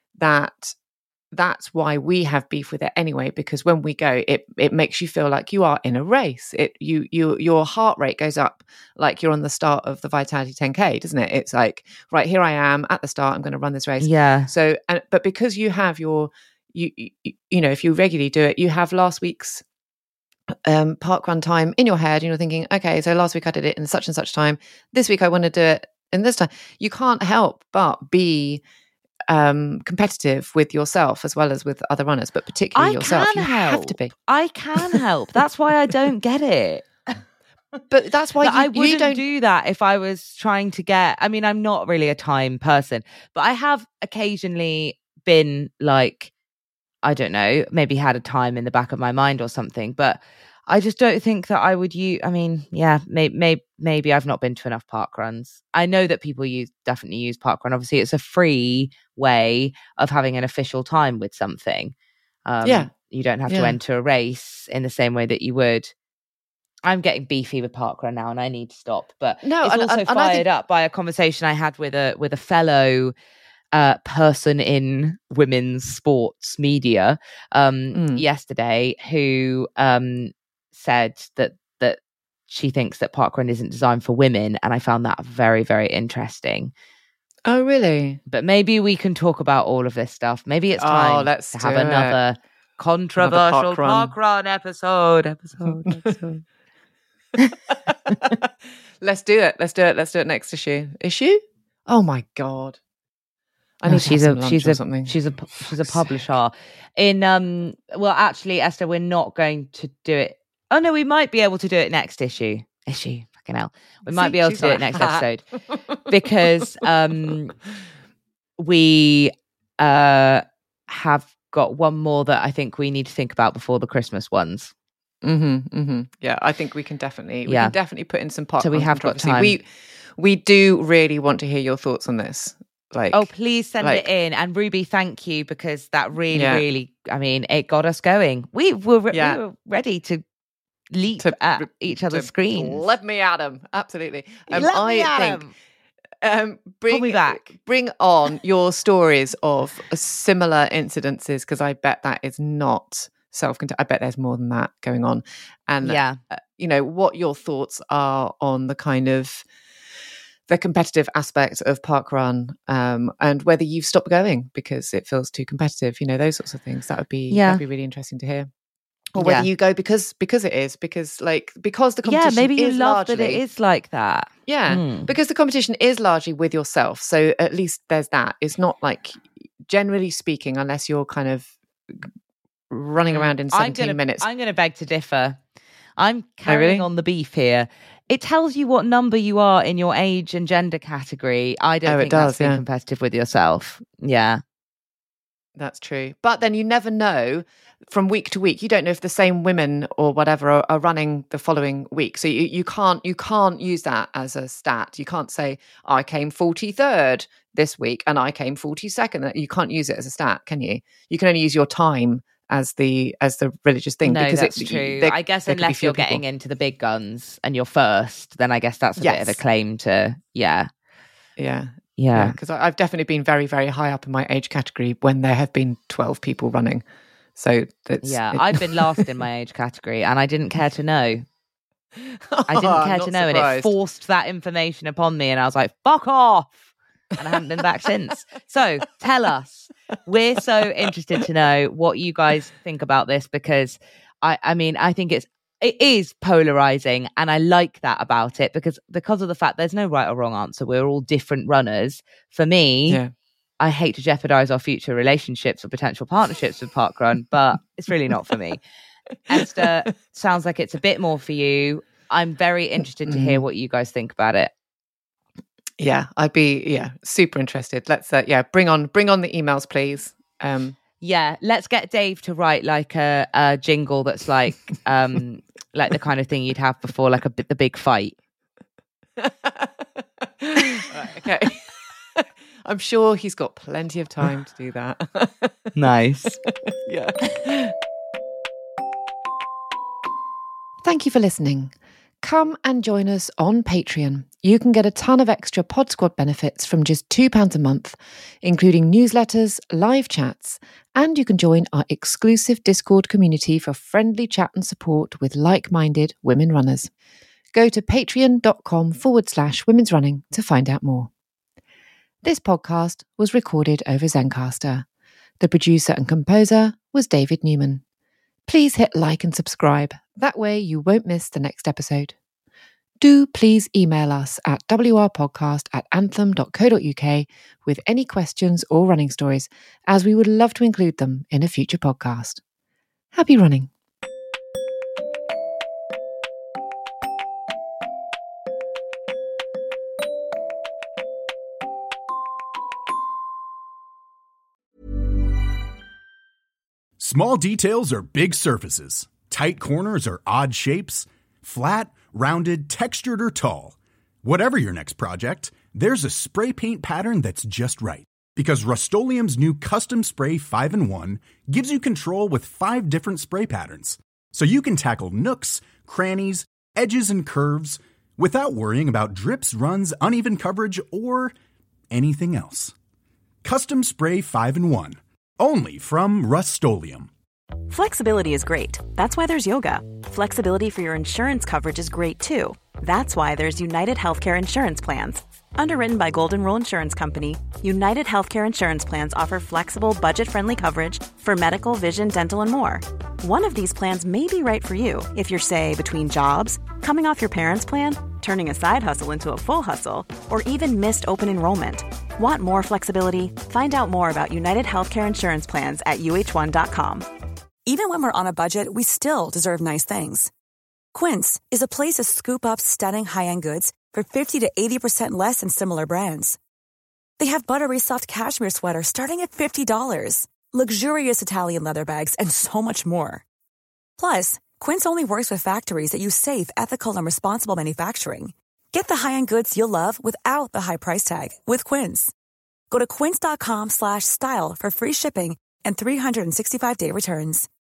that's why we have beef with it anyway, because when we go, it makes you feel like you are in a race. Your heart rate goes up like you're on the start of the Vitality 10K, doesn't it? It's like, right, here I am at the start, I'm going to run this race. Yeah. So, but because you have you know, if you regularly do it, you have last week's parkrun time in your head, and you're thinking, okay, so last week I did it in such and such time. This week I want to do it in this time. You can't help but be competitive with yourself as well as with other runners, but particularly yourself. You have to be. I can help. That's why I don't get it. But that's why I wouldn't do that if I was trying to get. I mean, I'm not really a time person, but I have occasionally been like, I don't know, maybe had a time in the back of my mind or something, but I just don't think that I would use. I mean, yeah, maybe I've not been to enough park runs. I know that people definitely use parkrun. Obviously, it's a free way of having an official time with something. You don't have to enter a race in the same way that you would. I'm getting beefy with parkrun now, and I need to stop. But no, it's also fired up by a conversation I had with a fellow person in women's sports media yesterday, who said that she thinks that parkrun isn't designed for women, and I found that very, very interesting. Oh, really? But maybe we can talk about all of this stuff. Maybe it's time to have another controversial parkrun episode. Let's do it. Let's do it next issue. Oh my god. She's a publisher in well, actually, Esther, we're not going to do it. Oh no, we might be able to do it next issue. Fucking hell. We might be able to do it next episode because we have got one more that I think we need to think about before the Christmas ones. Yeah, I think we can definitely put in some park. So we have got time. We do really want to hear your thoughts on this. Like, oh, please send it in. And Ruby, thank you, because that really, I mean, it got us going. We were ready to leap at each other's screens. Let me at them. Absolutely. Pull me back. Bring on your stories of similar incidences, because I bet that is not self-contained. I bet there's more than that going on. And, you know, what your thoughts are on the kind of the competitive aspect of parkrun, and whether you've stopped going because it feels too competitive, you know, those sorts of things. That'd be really interesting to hear. Or whether you go because the competition maybe you is love largely, that it is like that. Because the competition is largely with yourself, so at least there's that. It's not like, generally speaking, unless you're kind of running around in 17 minutes. I'm going to beg to differ. I'm carrying on the beef here. It tells you what number you are in your age and gender category. I don't think that's being competitive with yourself. Yeah. That's true. But then you never know from week to week. You don't know if the same women or whatever are running the following week. So you can't use that as a stat. You can't say, I came 43rd this week and I came 42nd. You can't use it as a stat, can you? You can only use your time as the religious thing. No, because that's true. I guess unless you're getting into the big guns and you're first, then I guess that's a bit of a claim to, Yeah, because I've definitely been very, very high up in my age category when there have been 12 people running. So I've been last in my age category and I didn't care to know. I didn't care to know, and it forced that information upon me, and I was like, fuck off. And I haven't been back since. So tell us. We're so interested to know what you guys think about this, because I mean, I think it is polarizing, and I like that about it because of the fact there's no right or wrong answer. We're all different runners. For me, I hate to jeopardize our future relationships or potential partnerships with parkrun, but it's really not for me. Esther, sounds like it's a bit more for you. I'm very interested to hear what you guys think about it. Yeah, I'd be super interested. Let's bring on the emails, please. Yeah, let's get Dave to write like a jingle that's like the kind of thing you'd have before like the big fight. Right, okay. I'm sure he's got plenty of time to do that. Nice. Yeah. Thank you for listening. Come and join us on Patreon. You can get a ton of extra Pod Squad benefits from just £2 a month, including newsletters, live chats, and you can join our exclusive Discord community for friendly chat and support with like-minded women runners. Go to patreon.com/women's running to find out more. This podcast was recorded over Zencaster. The producer and composer was David Newman. Please hit like and subscribe. That way you won't miss the next episode. Do please email us at wrpodcast@anthem.co.uk with any questions or running stories, as we would love to include them in a future podcast. Happy running. Small details are big surfaces. Tight corners are odd shapes. Flat, rounded, textured, or tall. Whatever your next project, there's a spray paint pattern that's just right. Because Rust-Oleum's new Custom Spray 5-in-1 gives you control with 5 different spray patterns. So you can tackle nooks, crannies, edges, and curves without worrying about drips, runs, uneven coverage, or anything else. Custom Spray 5-in-1. Only from Rust-Oleum. Flexibility is great. That's why there's yoga. Flexibility for your insurance coverage is great too. That's why there's United Healthcare Insurance Plans. Underwritten by Golden Rule Insurance Company, United Healthcare Insurance Plans offer flexible, budget-friendly coverage for medical, vision, dental, and more. One of these plans may be right for you if you're, say, between jobs, coming off your parents' plan, turning a side hustle into a full hustle, or even missed open enrollment. Want more flexibility? Find out more about United Healthcare Insurance Plans at uh1.com. Even when we're on a budget, we still deserve nice things. Quince is a place to scoop up stunning high-end goods for 50 to 80% less than similar brands. They have buttery soft cashmere sweaters starting at $50, luxurious Italian leather bags, and so much more. Plus, Quince only works with factories that use safe, ethical, and responsible manufacturing. Get the high-end goods you'll love without the high price tag with Quince. Go to quince.com/style for free shipping and 365-day returns.